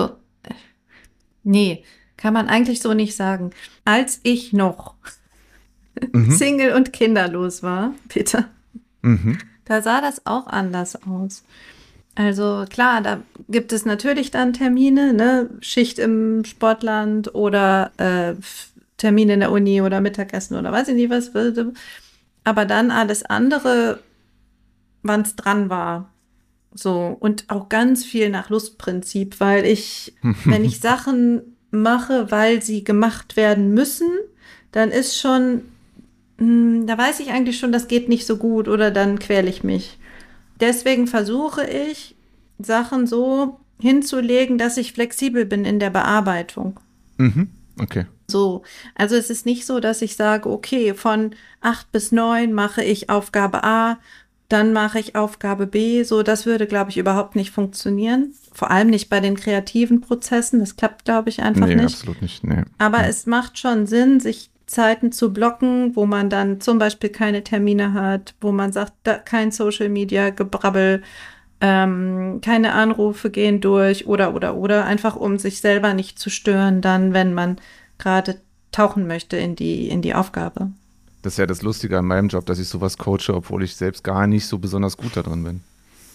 kann man eigentlich so nicht sagen. Als ich noch Single und kinderlos war, Peter, da sah das auch anders aus. Also klar, da gibt es natürlich dann Termine, ne? Schicht im Sportland oder Termine in der Uni oder Mittagessen oder weiß ich nicht was. Aber dann alles andere, wann es dran war. So, und auch ganz viel nach Lustprinzip, weil wenn ich Sachen mache, weil sie gemacht werden müssen, dann ist schon, da weiß ich eigentlich schon, das geht nicht so gut oder dann quäle ich mich. Deswegen versuche ich, Sachen so hinzulegen, dass ich flexibel bin in der Bearbeitung. Mhm. Okay. So, also es ist nicht so, dass ich sage, okay, von 8 bis 9 mache ich Aufgabe A, dann mache ich Aufgabe B. So, das würde, glaube ich, überhaupt nicht funktionieren. Vor allem nicht bei den kreativen Prozessen. Das klappt, glaube ich, einfach nicht. Nee, absolut nicht. Nee. Aber es macht schon Sinn, sich Zeiten zu blocken, wo man dann zum Beispiel keine Termine hat, wo man sagt, kein Social-Media-Gebrabbel, keine Anrufe gehen durch oder, einfach um sich selber nicht zu stören, dann, wenn man gerade tauchen möchte in die Aufgabe. Das ist ja das Lustige an meinem Job, dass ich sowas coache, obwohl ich selbst gar nicht so besonders gut da drin bin.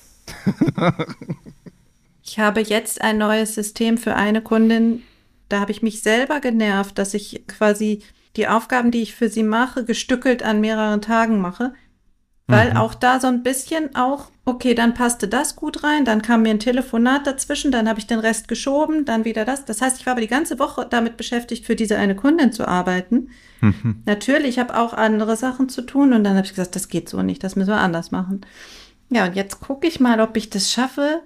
Ich habe jetzt ein neues System für eine Kundin, da habe ich mich selber genervt, dass ich quasi die Aufgaben, die ich für sie mache, gestückelt an mehreren Tagen mache, weil auch da so ein bisschen auch okay, dann passte das gut rein, dann kam mir ein Telefonat dazwischen, dann habe ich den Rest geschoben, dann wieder das. Das heißt, ich war aber die ganze Woche damit beschäftigt, für diese eine Kundin zu arbeiten. Natürlich, ich habe auch andere Sachen zu tun und dann habe ich gesagt, das geht so nicht, das müssen wir anders machen. Ja, und jetzt gucke ich mal, ob ich das schaffe,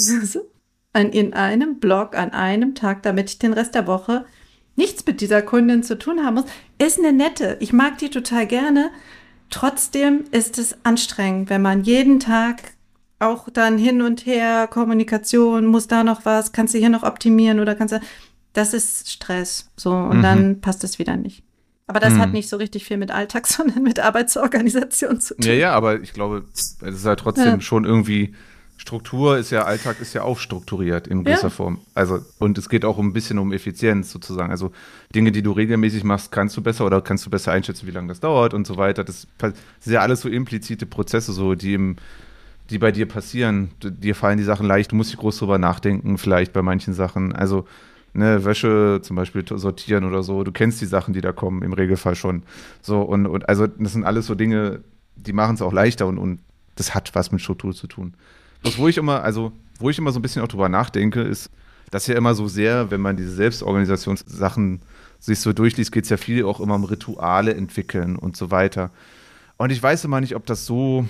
in einem Blog an einem Tag, damit ich den Rest der Woche nichts mit dieser Kundin zu tun haben muss. Ist eine nette, ich mag die total gerne. Trotzdem ist es anstrengend, wenn man jeden Tag auch dann hin und her, Kommunikation, muss da noch was, kannst du hier noch optimieren oder kannst du, das ist Stress, so, und dann passt es wieder nicht. Aber das hat nicht so richtig viel mit Alltag, sondern mit Arbeitsorganisation zu tun. Ja, aber ich glaube, es ist halt trotzdem schon irgendwie, Struktur ist ja, Alltag ist ja auch strukturiert in gewisser Form. Also, und es geht auch ein bisschen um Effizienz sozusagen. Also Dinge, die du regelmäßig machst, kannst du besser einschätzen, wie lange das dauert und so weiter. Das sind ja alles so implizite Prozesse, so die bei dir passieren. Dir fallen die Sachen leicht, du musst nicht groß drüber nachdenken, vielleicht bei manchen Sachen. Also, ne, Wäsche zum Beispiel sortieren oder so, du kennst die Sachen, die da kommen, im Regelfall schon. So, und also das sind alles so Dinge, die machen es auch leichter und das hat was mit Struktur zu tun. Wo ich immer so ein bisschen auch drüber nachdenke, ist, dass ja immer so sehr, wenn man diese Selbstorganisationssachen sich so durchliest, geht es ja viel auch immer um Rituale entwickeln und so weiter. Und ich weiß immer nicht, ob das so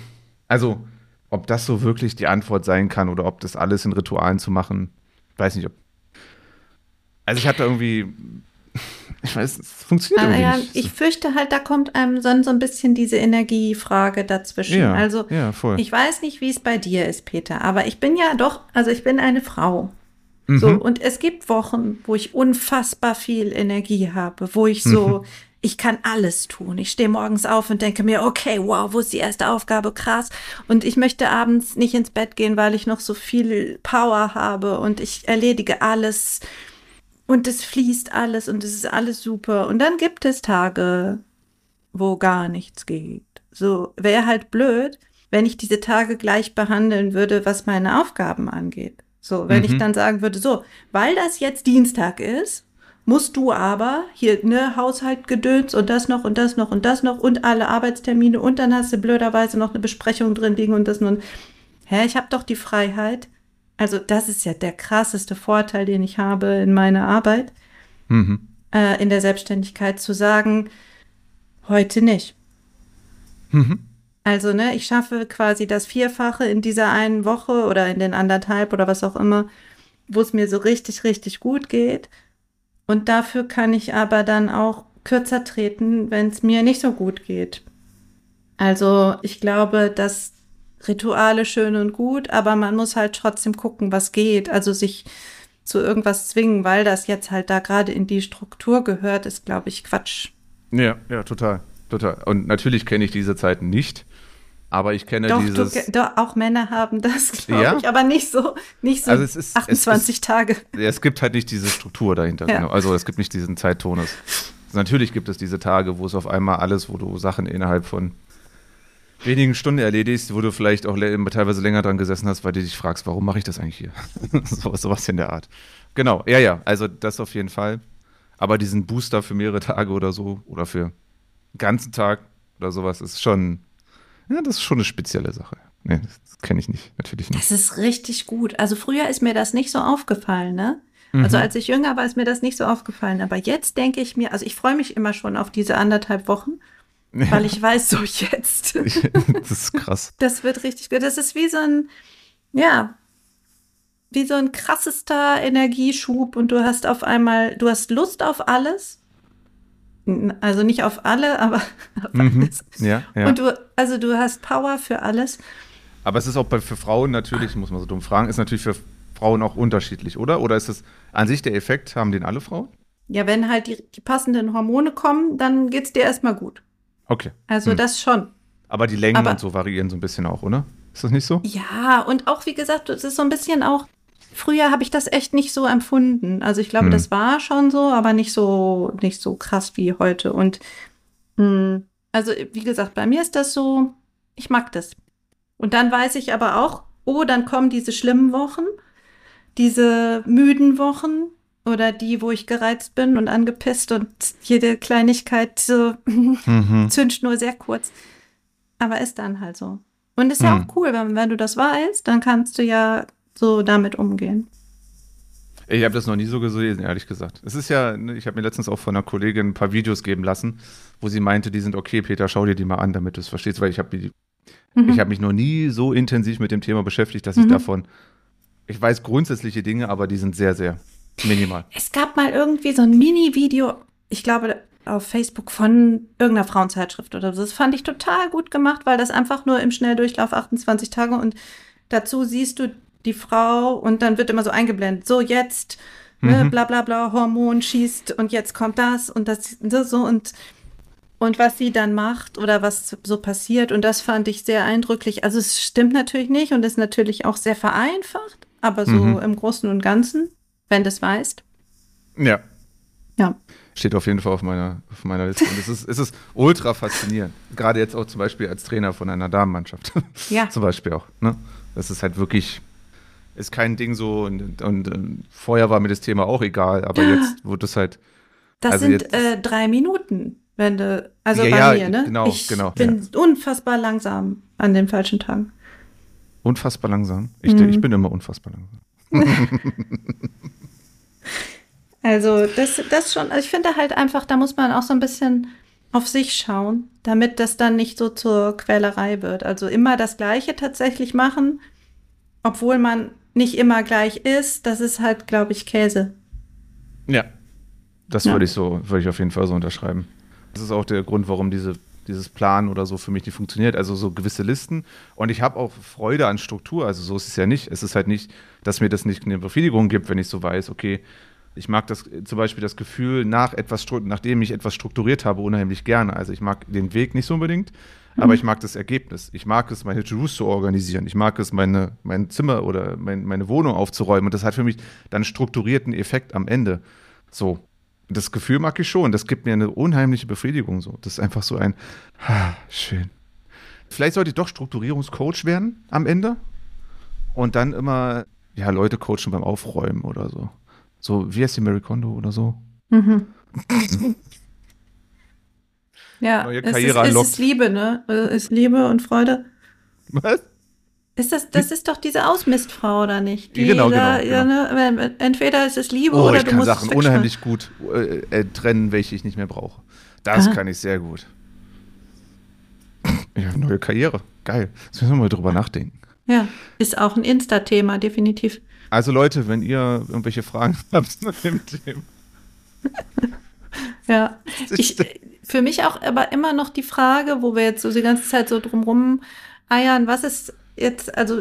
wirklich die Antwort sein kann oder ob das alles in Ritualen zu machen, weiß nicht, also ich habe da irgendwie, ich weiß, es funktioniert irgendwie nicht. Ich fürchte halt, da kommt einem so ein bisschen diese Energiefrage dazwischen. Ja, also voll. Ich weiß nicht, wie es bei dir ist, Peter, aber ich bin ja doch, also ich bin eine Frau. So, und es gibt Wochen, wo ich unfassbar viel Energie habe, wo ich so, ich kann alles tun. Ich stehe morgens auf und denke mir, okay, wow, wo ist die erste Aufgabe? Krass. Und ich möchte abends nicht ins Bett gehen, weil ich noch so viel Power habe und ich erledige alles. Und es fließt alles und es ist alles super. Und dann gibt es Tage, wo gar nichts geht. So, wäre halt blöd, wenn ich diese Tage gleich behandeln würde, was meine Aufgaben angeht. So, wenn ich dann sagen würde, so, weil das jetzt Dienstag ist, musst du aber hier, ne, Haushaltgedöns und das noch und das noch und das noch und alle Arbeitstermine und dann hast du blöderweise noch eine Besprechung drin liegen und das nun. Ich habe doch die Freiheit. Also das ist ja der krasseste Vorteil, den ich habe in meiner Arbeit, in der Selbstständigkeit, zu sagen, heute nicht. Also, ne, ich schaffe quasi das Vierfache in dieser einen Woche oder in den 1,5 oder was auch immer, wo es mir so richtig, richtig gut geht. Und dafür kann ich aber dann auch kürzer treten, wenn es mir nicht so gut geht. Also ich glaube, dass Rituale schön und gut, aber man muss halt trotzdem gucken, was geht. Also sich zu irgendwas zwingen, weil das jetzt halt da gerade in die Struktur gehört, ist, glaube ich, Quatsch. Ja, total. Und natürlich kenne ich diese Zeiten nicht, aber ich kenne dieses... Doch, auch Männer haben das, glaube ich, aber nicht so also es ist, 28 Tage. Es gibt halt nicht diese Struktur dahinter. Ja. Genau. Also es gibt nicht diesen Zeittonus. Natürlich gibt es diese Tage, wo es auf einmal wo du Sachen innerhalb von wenigen Stunden erledigst, wo du vielleicht auch teilweise länger dran gesessen hast, weil du dich fragst, warum mache ich das eigentlich hier? Sowas in der Art. Genau, ja, also das auf jeden Fall. Aber diesen Booster für mehrere Tage oder so oder für einen ganzen Tag oder sowas ist schon, das ist schon eine spezielle Sache. Nee, das kenne ich nicht, natürlich nicht. Das ist richtig gut. Also früher ist mir das nicht so aufgefallen, ne? Also als ich jünger war, ist mir das nicht so aufgefallen. Aber jetzt denke ich mir, also ich freue mich immer schon auf diese 1,5 Wochen, weil ich weiß, so jetzt. Das ist krass. Das wird richtig gut. Das ist wie so ein krassester Energieschub und du hast Lust auf alles. Also nicht auf alle, aber auf alles. Ja. Und du hast Power für alles. Aber es ist auch für Frauen natürlich, muss man so dumm fragen, ist natürlich für Frauen auch unterschiedlich, oder? Oder ist das an sich der Effekt, haben den alle Frauen? Ja, wenn halt die passenden Hormone kommen, dann geht's dir erstmal gut. Okay. Also das schon. Aber die Längen und so variieren so ein bisschen auch, oder? Ist das nicht so? Ja, und auch, wie gesagt, es ist so ein bisschen auch, früher habe ich das echt nicht so empfunden. Also ich glaube, das war schon so, aber nicht so krass wie heute. Und also wie gesagt, bei mir ist das so, ich mag das. Und dann weiß ich aber auch, dann kommen diese schlimmen Wochen, diese müden Wochen oder die, wo ich gereizt bin und angepisst und jede Kleinigkeit so zünscht nur sehr kurz. Aber ist dann halt so. Und ist ja auch cool, wenn du das weißt, dann kannst du ja so damit umgehen. Ich habe das noch nie so gesehen, ehrlich gesagt. Es ist ja, ich habe mir letztens auch von einer Kollegin ein paar Videos geben lassen, wo sie meinte, die sind okay, Peter, schau dir die mal an, damit du es verstehst, weil ich habe mich noch nie so intensiv mit dem Thema beschäftigt, dass ich ich weiß grundsätzliche Dinge, aber die sind sehr, sehr minimal. Es gab mal irgendwie so ein Mini-Video, ich glaube auf Facebook von irgendeiner Frauenzeitschrift oder so. Das fand ich total gut gemacht, weil das einfach nur im Schnelldurchlauf 28 Tage und dazu siehst du die Frau und dann wird immer so eingeblendet, so jetzt, ne, bla bla bla, Hormon schießt und jetzt kommt das und das so und was sie dann macht oder was so passiert und das fand ich sehr eindrücklich. Also es stimmt natürlich nicht und ist natürlich auch sehr vereinfacht, aber so im Großen und Ganzen, wenn du es weißt. Ja. Ja. Steht auf jeden Fall auf meiner Liste. Und es ist ultra faszinierend. Gerade jetzt auch zum Beispiel als Trainer von einer Damenmannschaft. Ja. Zum Beispiel auch. Ne? Das ist halt wirklich, ist kein Ding so. Und vorher war mir das Thema auch egal, aber jetzt wurde es halt. Das also sind 3 Minuten, wenn du, also bei mir, ne? Genau, ich bin unfassbar langsam an den falschen Tagen. Unfassbar langsam? Ich bin immer unfassbar langsam. Also das schon, also ich finde halt einfach, da muss man auch so ein bisschen auf sich schauen, damit das dann nicht so zur Quälerei wird. Also immer das Gleiche tatsächlich machen, obwohl man nicht immer gleich ist, das ist halt, glaube ich, Käse. Ja, das würde ich auf jeden Fall so unterschreiben. Das ist auch der Grund, warum dieses Plan oder so für mich nicht funktioniert. Also so gewisse Listen. Und ich habe auch Freude an Struktur. Also so ist es ja nicht. Es ist halt nicht, dass mir das nicht eine Befriedigung gibt, wenn ich so weiß, okay, ich mag das zum Beispiel das Gefühl, nachdem ich etwas strukturiert habe, unheimlich gerne. Also ich mag den Weg nicht so unbedingt, aber ich mag das Ergebnis. Ich mag es, meine To-Dos zu organisieren. Ich mag es, mein Zimmer oder meine Wohnung aufzuräumen. Und das hat für mich dann einen strukturierten Effekt am Ende. So. Das Gefühl mag ich schon. Das gibt mir eine unheimliche Befriedigung. So. Das ist einfach so ein, schön. Vielleicht sollte ich doch Strukturierungscoach werden am Ende und dann immer, Leute coachen beim Aufräumen oder so. So, wie heißt die Marie Kondo oder so? Ja, Neue es Karriere ist Liebe, ne? Ist Liebe und Freude. Was? Das ist doch diese Ausmistfrau, oder nicht? Genau. Ne? Entweder ist es Liebe oder du musst es ich kann Sachen unheimlich gut trennen, welche ich nicht mehr brauche. Das kann ich sehr gut. Ja, neue Karriere. Geil. Jetzt müssen wir mal drüber nachdenken. Ja, ist auch ein Insta-Thema, definitiv. Also Leute, wenn ihr irgendwelche Fragen habt zu dem Thema. Ja, für mich auch aber immer noch die Frage, wo wir jetzt so die ganze Zeit so drumrum eiern, was ist jetzt, also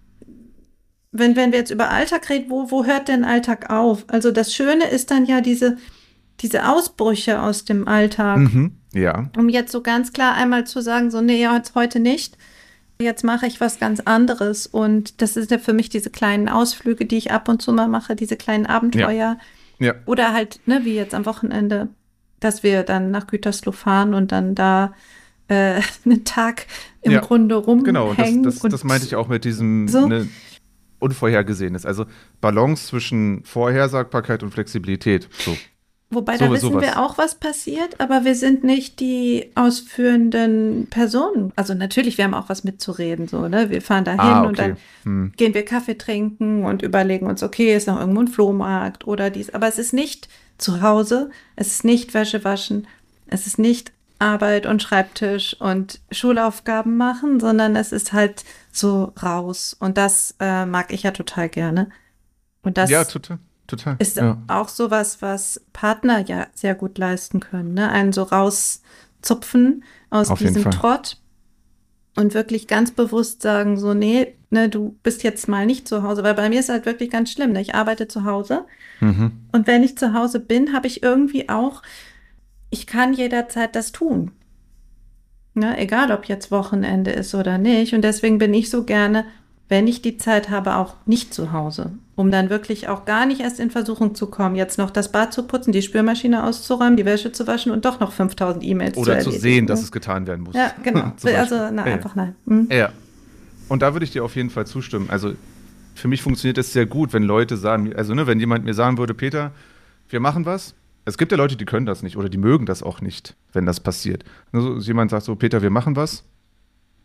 wenn wir jetzt über Alltag reden, wo hört denn Alltag auf? Also das Schöne ist dann ja diese Ausbrüche aus dem Alltag. Ja. Um jetzt so ganz klar einmal zu sagen, so nee, jetzt heute nicht. Jetzt mache ich was ganz anderes und das ist ja für mich diese kleinen Ausflüge, die ich ab und zu mal mache, diese kleinen Abenteuer. Ja. Oder halt, ne, wie jetzt am Wochenende, dass wir dann nach Gütersloh fahren und dann da einen Tag im Grunde rumhängen. Genau, das meinte ich auch mit diesem so. Unvorhergesehenes. Also Balance zwischen Vorhersagbarkeit und Flexibilität. So. Wobei, da wissen wir auch, was passiert, aber wir sind nicht die ausführenden Personen. Also natürlich, wir haben auch was mitzureden, so, ne? Wir fahren da hin und dann gehen wir Kaffee trinken und überlegen uns, okay, ist noch irgendwo ein Flohmarkt oder dies. Aber es ist nicht zu Hause, es ist nicht Wäsche waschen, es ist nicht Arbeit und Schreibtisch und Schulaufgaben machen, sondern es ist halt so raus. Und das mag ich ja total gerne. Und das total. Ist auch sowas, was Partner ja sehr gut leisten können, ne? Einen so rauszupfen aus diesem Trott und wirklich ganz bewusst sagen, so, nee, ne, du bist jetzt mal nicht zu Hause, weil bei mir ist halt wirklich ganz schlimm, ne? Ich arbeite zu Hause und wenn ich zu Hause bin, habe ich irgendwie auch, ich kann jederzeit das tun. Ne? Egal, ob jetzt Wochenende ist oder nicht. Und deswegen bin ich so gerne, wenn ich die Zeit habe, auch nicht zu Hause, um dann wirklich auch gar nicht erst in Versuchung zu kommen, jetzt noch das Bad zu putzen, die Spülmaschine auszuräumen, die Wäsche zu waschen und doch noch 5000 E-Mails zu erledigen. Oder zu sehen, dass es getan werden muss. Ja, genau. Also, einfach nein. Ja. Und da würde ich dir auf jeden Fall zustimmen. Also, für mich funktioniert es sehr gut, wenn Leute sagen, also, ne, wenn jemand mir sagen würde, Peter, wir machen was. Es gibt ja Leute, die können das nicht oder die mögen das auch nicht, wenn das passiert. Also, jemand sagt so, Peter, wir machen was.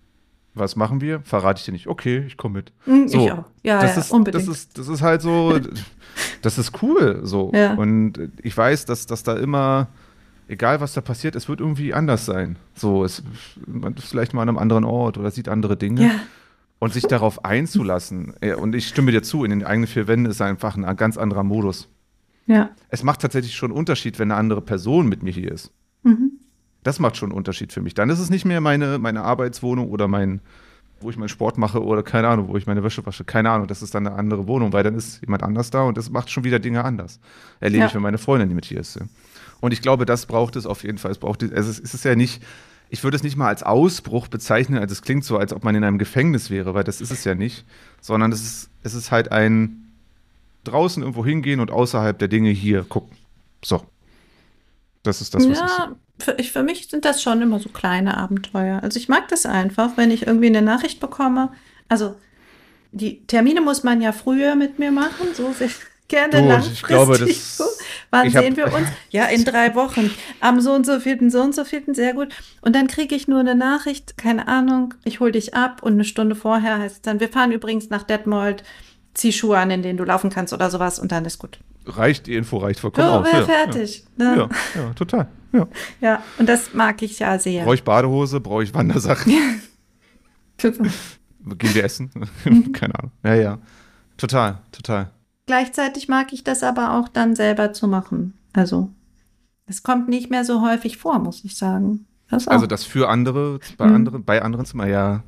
Was machen wir? Verrate ich dir nicht. Okay, ich komme mit. Ich So, auch. Ja, das ja, ist, unbedingt. das ist halt so, das ist cool. So. Ja. Und ich weiß, dass da immer, egal was da passiert, es wird irgendwie anders sein. So, man ist vielleicht mal an einem anderen Ort oder sieht andere Dinge. Ja. Und sich darauf einzulassen. Und ich stimme dir zu, in den eigenen vier Wänden ist einfach ein ganz anderer Modus. Ja. Es macht tatsächlich schon einen Unterschied, wenn eine andere Person mit mir hier ist. Mhm. Das macht schon einen Unterschied für mich. Dann ist es nicht mehr meine Arbeitswohnung oder wo ich meinen Sport mache oder keine Ahnung, wo ich meine Wäsche wasche. Keine Ahnung, das ist dann eine andere Wohnung, weil dann ist jemand anders da und das macht schon wieder Dinge anders. Erlebe ich, wenn meine Freundin, die mit hier ist. Ja. Und ich glaube, das braucht es auf jeden Fall. Es ist ja nicht, ich würde es nicht mal als Ausbruch bezeichnen, also es klingt so, als ob man in einem Gefängnis wäre, weil das ist es ja nicht, sondern es ist halt ein draußen irgendwo hingehen und außerhalb der Dinge hier gucken. So. Das ist das, was für mich sind das schon immer so kleine Abenteuer. Also ich mag das einfach, wenn ich irgendwie eine Nachricht bekomme. Also die Termine muss man ja früher mit mir machen, so gerne langfristig. Ich glaube, so. Wann sehen wir uns? Ja, in 3 Wochen. Am so und so vierten, sehr gut. Und dann kriege ich nur eine Nachricht, keine Ahnung, ich hole dich ab und eine Stunde vorher heißt es dann, wir fahren übrigens nach Detmold, zieh Schuhe an, in denen du laufen kannst oder sowas und dann ist gut. Die Info reicht vollkommen aus. Fertig. Ja. Ne? Ja, total. Ja. Ja, und das mag ich ja sehr. Brauche ich Badehose, brauche ich Wandersachen? Gehen wir essen? Keine Ahnung. Ja. Total. Gleichzeitig mag ich das aber auch dann selber zu machen. Also, es kommt nicht mehr so häufig vor, muss ich sagen. Also das für andere, bei anderen Zimmer, ja.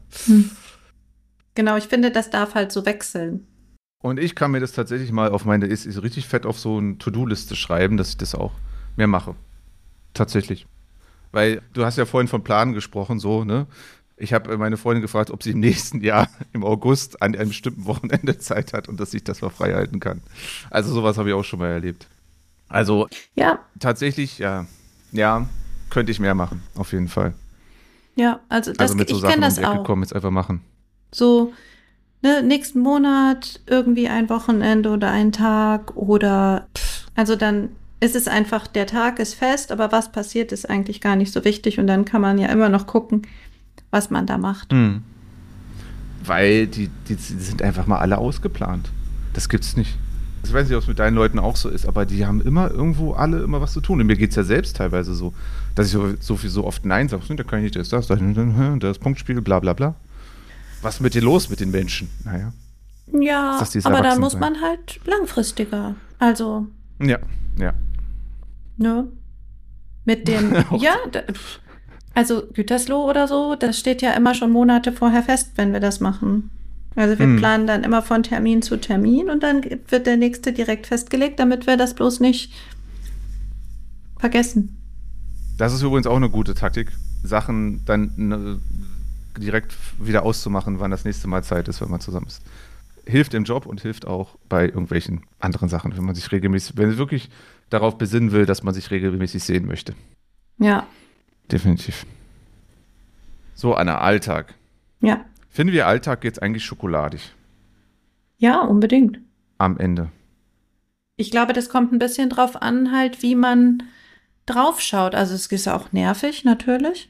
Genau, ich finde, das darf halt so wechseln. Und ich kann mir das tatsächlich mal ist richtig fett auf so eine To-Do-Liste schreiben, dass ich das auch mehr mache. Tatsächlich. Weil du hast ja vorhin von Planen gesprochen, so, ne? Ich habe meine Freundin gefragt, ob sie im nächsten Jahr im August an einem bestimmten Wochenende Zeit hat und dass ich das mal frei halten kann. Also sowas habe ich auch schon mal erlebt. Also tatsächlich, ja, könnte ich mehr machen, auf jeden Fall. Ja, also mit so ich Sachen kenne das um die Ecke auch. kommen, jetzt einfach machen. So, ne, nächsten Monat irgendwie ein Wochenende oder ein Tag oder also dann ist es einfach, der Tag ist fest, aber was passiert, ist eigentlich gar nicht so wichtig und dann kann man ja immer noch gucken, was man da macht. Weil die sind einfach mal alle ausgeplant. Das gibt's nicht. Ich weiß nicht, ob es mit deinen Leuten auch so ist, aber die haben immer irgendwo alle immer was zu tun. Und mir geht's ja selbst teilweise so, dass ich so oft Nein sage. Da kann ich nicht das, das Punktspiel, bla bla bla. Was ist mit dir los mit den Menschen? Naja. Ja, aber dann muss man halt langfristiger. Also. Ja. Ne? Mit dem, also Gütersloh oder so, das steht ja immer schon Monate vorher fest, wenn wir das machen. Also wir planen dann immer von Termin zu Termin und dann wird der nächste direkt festgelegt, damit wir das bloß nicht vergessen. Das ist übrigens auch eine gute Taktik, Sachen dann direkt wieder auszumachen, wann das nächste Mal Zeit ist, wenn man zusammen ist. Hilft im Job und hilft auch bei irgendwelchen anderen Sachen, wenn man wirklich darauf besinnen will, dass man sich regelmäßig sehen möchte. Ja. Definitiv. So, Anna, Alltag. Ja. Finden wir Alltag jetzt eigentlich schokoladig? Ja, unbedingt. Am Ende. Ich glaube, das kommt ein bisschen drauf an, halt, wie man drauf schaut. Also es ist auch nervig, natürlich.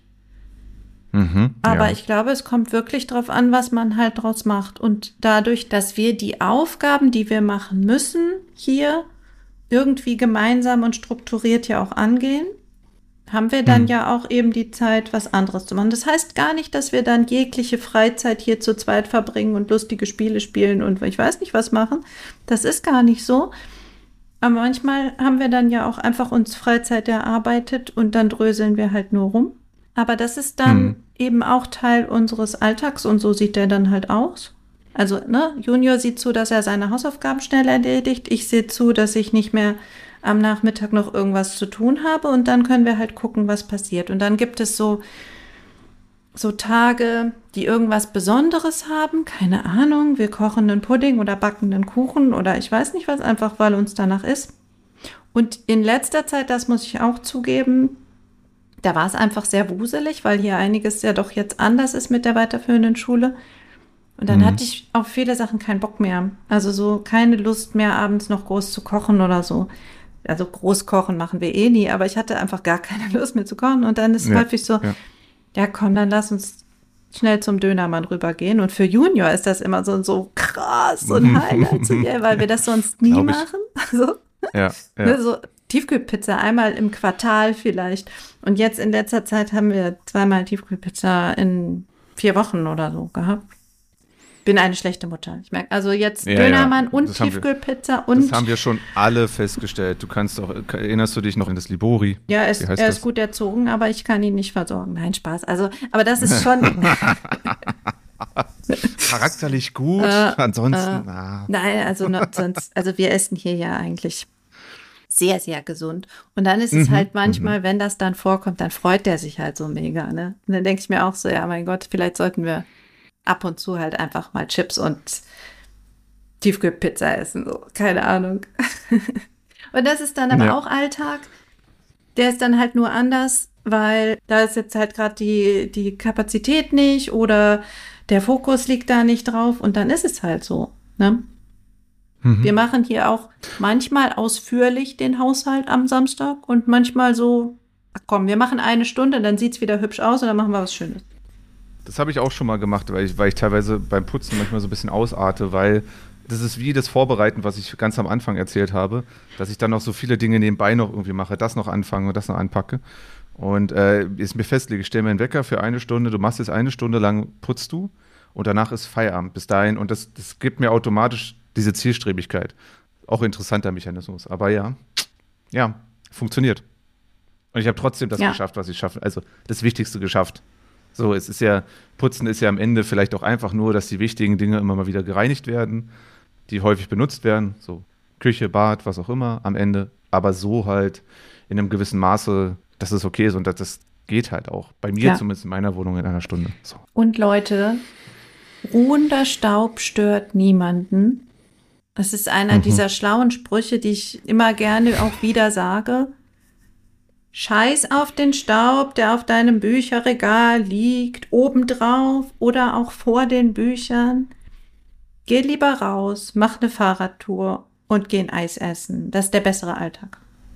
Aber ich glaube, es kommt wirklich drauf an, was man halt draus macht. Und dadurch, dass wir die Aufgaben, die wir machen müssen, hier irgendwie gemeinsam und strukturiert ja auch angehen, haben wir dann ja auch eben die Zeit, was anderes zu machen. Das heißt gar nicht, dass wir dann jegliche Freizeit hier zu zweit verbringen und lustige Spiele spielen und ich weiß nicht was machen. Das ist gar nicht so. Aber manchmal haben wir dann ja auch einfach uns Freizeit erarbeitet und dann dröseln wir halt nur rum. Aber das ist dann eben auch Teil unseres Alltags und so sieht der dann halt aus. Also, ne, Junior sieht zu, dass er seine Hausaufgaben schnell erledigt. Ich sehe zu, dass ich nicht mehr am Nachmittag noch irgendwas zu tun habe und dann können wir halt gucken, was passiert. Und dann gibt es so Tage, die irgendwas Besonderes haben, keine Ahnung, wir kochen einen Pudding oder backen einen Kuchen oder ich weiß nicht was, einfach weil uns danach ist. Und in letzter Zeit, das muss ich auch zugeben, da war es einfach sehr wuselig, weil hier einiges ja doch jetzt anders ist mit der weiterführenden Schule. Und dann hatte ich auf viele Sachen keinen Bock mehr. Also so keine Lust mehr, abends noch groß zu kochen oder so. Also groß kochen machen wir eh nie, aber ich hatte einfach gar keine Lust mehr zu kochen. Und dann ist häufig so, ja komm, dann lass uns schnell zum Dönermann rübergehen. Und für Junior ist das immer so krass, so ein Highlight zu ihr, weil wir das sonst nie machen. Also, Ja. so Tiefkühlpizza einmal im Quartal vielleicht. Und jetzt in letzter Zeit haben wir 2-mal Tiefkühlpizza in 4 Wochen oder so gehabt. Bin eine schlechte Mutter. Ich merke, also jetzt Dönermann und Das haben Tiefkühlpizza und. Das haben wir schon alle festgestellt. Erinnerst du dich noch an das Libori? Ja, er ist gut erzogen, aber ich kann ihn nicht versorgen. Nein, Spaß. Also, aber das ist schon. Charakterlich gut, ansonsten. Nein, also sonst, also wir essen hier ja eigentlich sehr, sehr gesund. Und dann ist es halt manchmal, wenn das dann vorkommt, dann freut der sich halt so mega, ne? Und dann denke ich mir auch so, ja, mein Gott, vielleicht sollten wir ab und zu halt einfach mal Chips und Tiefkühlpizza essen, so, keine Ahnung. Und das ist dann aber auch Alltag. Der ist dann halt nur anders, weil da ist jetzt halt gerade die Kapazität nicht oder der Fokus liegt da nicht drauf und dann ist es halt so, ne? Wir machen hier auch manchmal ausführlich den Haushalt am Samstag und manchmal so, ach komm, wir machen 1 Stunde, dann sieht es wieder hübsch aus und dann machen wir was Schönes. Das habe ich auch schon mal gemacht, weil ich teilweise beim Putzen manchmal so ein bisschen ausarte, weil das ist wie das Vorbereiten, was ich ganz am Anfang erzählt habe, dass ich dann noch so viele Dinge nebenbei noch irgendwie mache, das noch anfange und das noch anpacke. Und ist mir festlege, ich stelle mir einen Wecker für 1 Stunde, du machst es 1 Stunde lang, putzt du und danach ist Feierabend bis dahin und das gibt mir automatisch diese Zielstrebigkeit. Auch interessanter Mechanismus, aber ja, funktioniert. Und ich habe trotzdem das geschafft, was ich schaffe, also das Wichtigste geschafft. So, es ist ja, Putzen ist ja am Ende vielleicht auch einfach nur, dass die wichtigen Dinge immer mal wieder gereinigt werden, die häufig benutzt werden, so Küche, Bad, was auch immer am Ende, aber so halt in einem gewissen Maße, dass es okay ist und das geht halt auch. Bei mir zumindest in meiner Wohnung in 1 Stunde. So. Und Leute, ruhender Staub stört niemanden. Das ist einer dieser schlauen Sprüche, die ich immer gerne auch wieder sage. Scheiß auf den Staub, der auf deinem Bücherregal liegt, obendrauf oder auch vor den Büchern. Geh lieber raus, mach eine Fahrradtour und geh ein Eis essen. Das ist der bessere Alltag.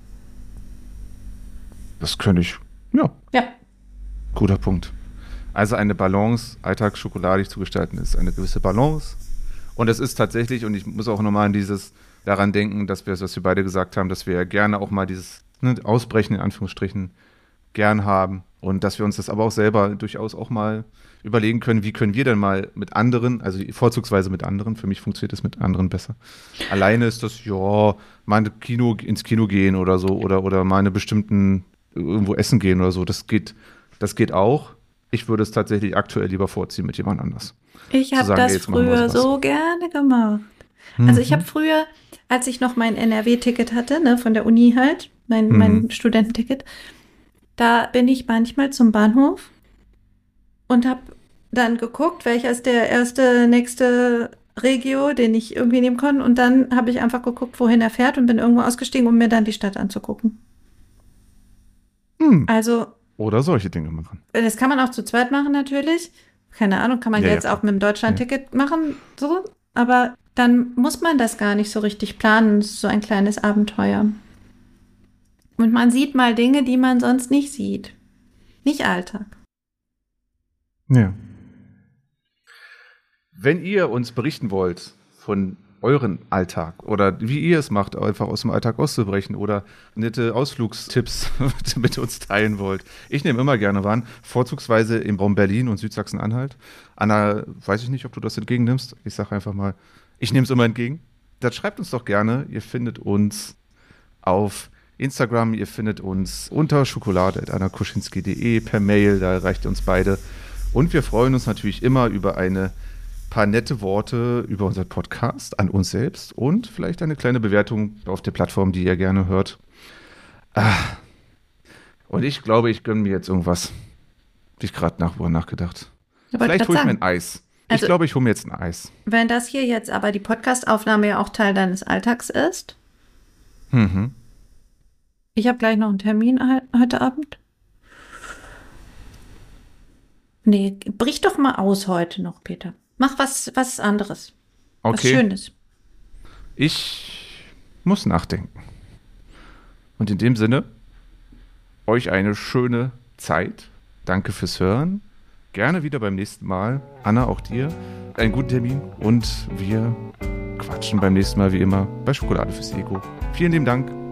Das könnte ich, ja. Guter Punkt. Also eine Balance, Alltag schokoladig zu gestalten, ist eine gewisse Balance. Und es ist tatsächlich, und ich muss auch nochmal an daran denken, dass wir beide gesagt haben, dass wir gerne auch mal dieses Ausbrechen in Anführungsstrichen gern haben und dass wir uns das aber auch selber durchaus auch mal überlegen können, wie können wir denn mal mit anderen, also vorzugsweise mit anderen, für mich funktioniert es mit anderen besser. Alleine ist das, mal ins Kino gehen oder so oder mal eine bestimmten irgendwo essen gehen oder so, das geht auch. Ich würde es tatsächlich aktuell lieber vorziehen mit jemand anders. Ich habe das früher so gerne gemacht. Also ich habe früher, als ich noch mein NRW-Ticket hatte, ne, von der Uni halt, mein Studententicket, da bin ich manchmal zum Bahnhof und habe dann geguckt, welcher ist der nächste Regio, den ich irgendwie nehmen konnte. Und dann habe ich einfach geguckt, wohin er fährt und bin irgendwo ausgestiegen, um mir dann die Stadt anzugucken. Also. Oder solche Dinge machen. Das kann man auch zu zweit machen natürlich. Keine Ahnung, kann man jetzt auch mit dem Deutschland-Ticket machen, so. Aber dann muss man das gar nicht so richtig planen. Das ist so ein kleines Abenteuer. Und man sieht mal Dinge, die man sonst nicht sieht. Nicht Alltag. Ja. Wenn ihr uns berichten wollt von euren Alltag oder wie ihr es macht, einfach aus dem Alltag auszubrechen oder nette Ausflugstipps mit uns teilen wollt. Ich nehme immer gerne wahr, vorzugsweise im Raum Berlin und Südsachsen-Anhalt. Anna, weiß ich nicht, ob du das entgegennimmst. Ich sage einfach mal, ich nehme es immer entgegen. Dann schreibt uns doch gerne. Ihr findet uns auf Instagram, ihr findet uns unter schokolade@annakuschinski.de per Mail, da erreicht ihr uns beide. Und wir freuen uns natürlich immer über ein paar nette Worte über unseren Podcast an uns selbst und vielleicht eine kleine Bewertung auf der Plattform, die ihr gerne hört. Und ich glaube, ich gönne mir jetzt irgendwas. Hab ich gerade nachgedacht. Vielleicht hole ich mir ein Eis. Ich glaube, ich hole mir jetzt ein Eis. Wenn das hier jetzt aber die Podcast-Aufnahme ja auch Teil deines Alltags ist. Ich habe gleich noch einen Termin heute Abend. Nee, brich doch mal aus heute noch, Peter. Mach was anderes. Okay. Was Schönes. Ich muss nachdenken. Und in dem Sinne, euch eine schöne Zeit. Danke fürs Hören. gerne wieder beim nächsten Mal. Anna, auch dir einen guten Termin und wir quatschen beim nächsten Mal wie immer bei Schokolade fürs Ego. Vielen lieben Dank.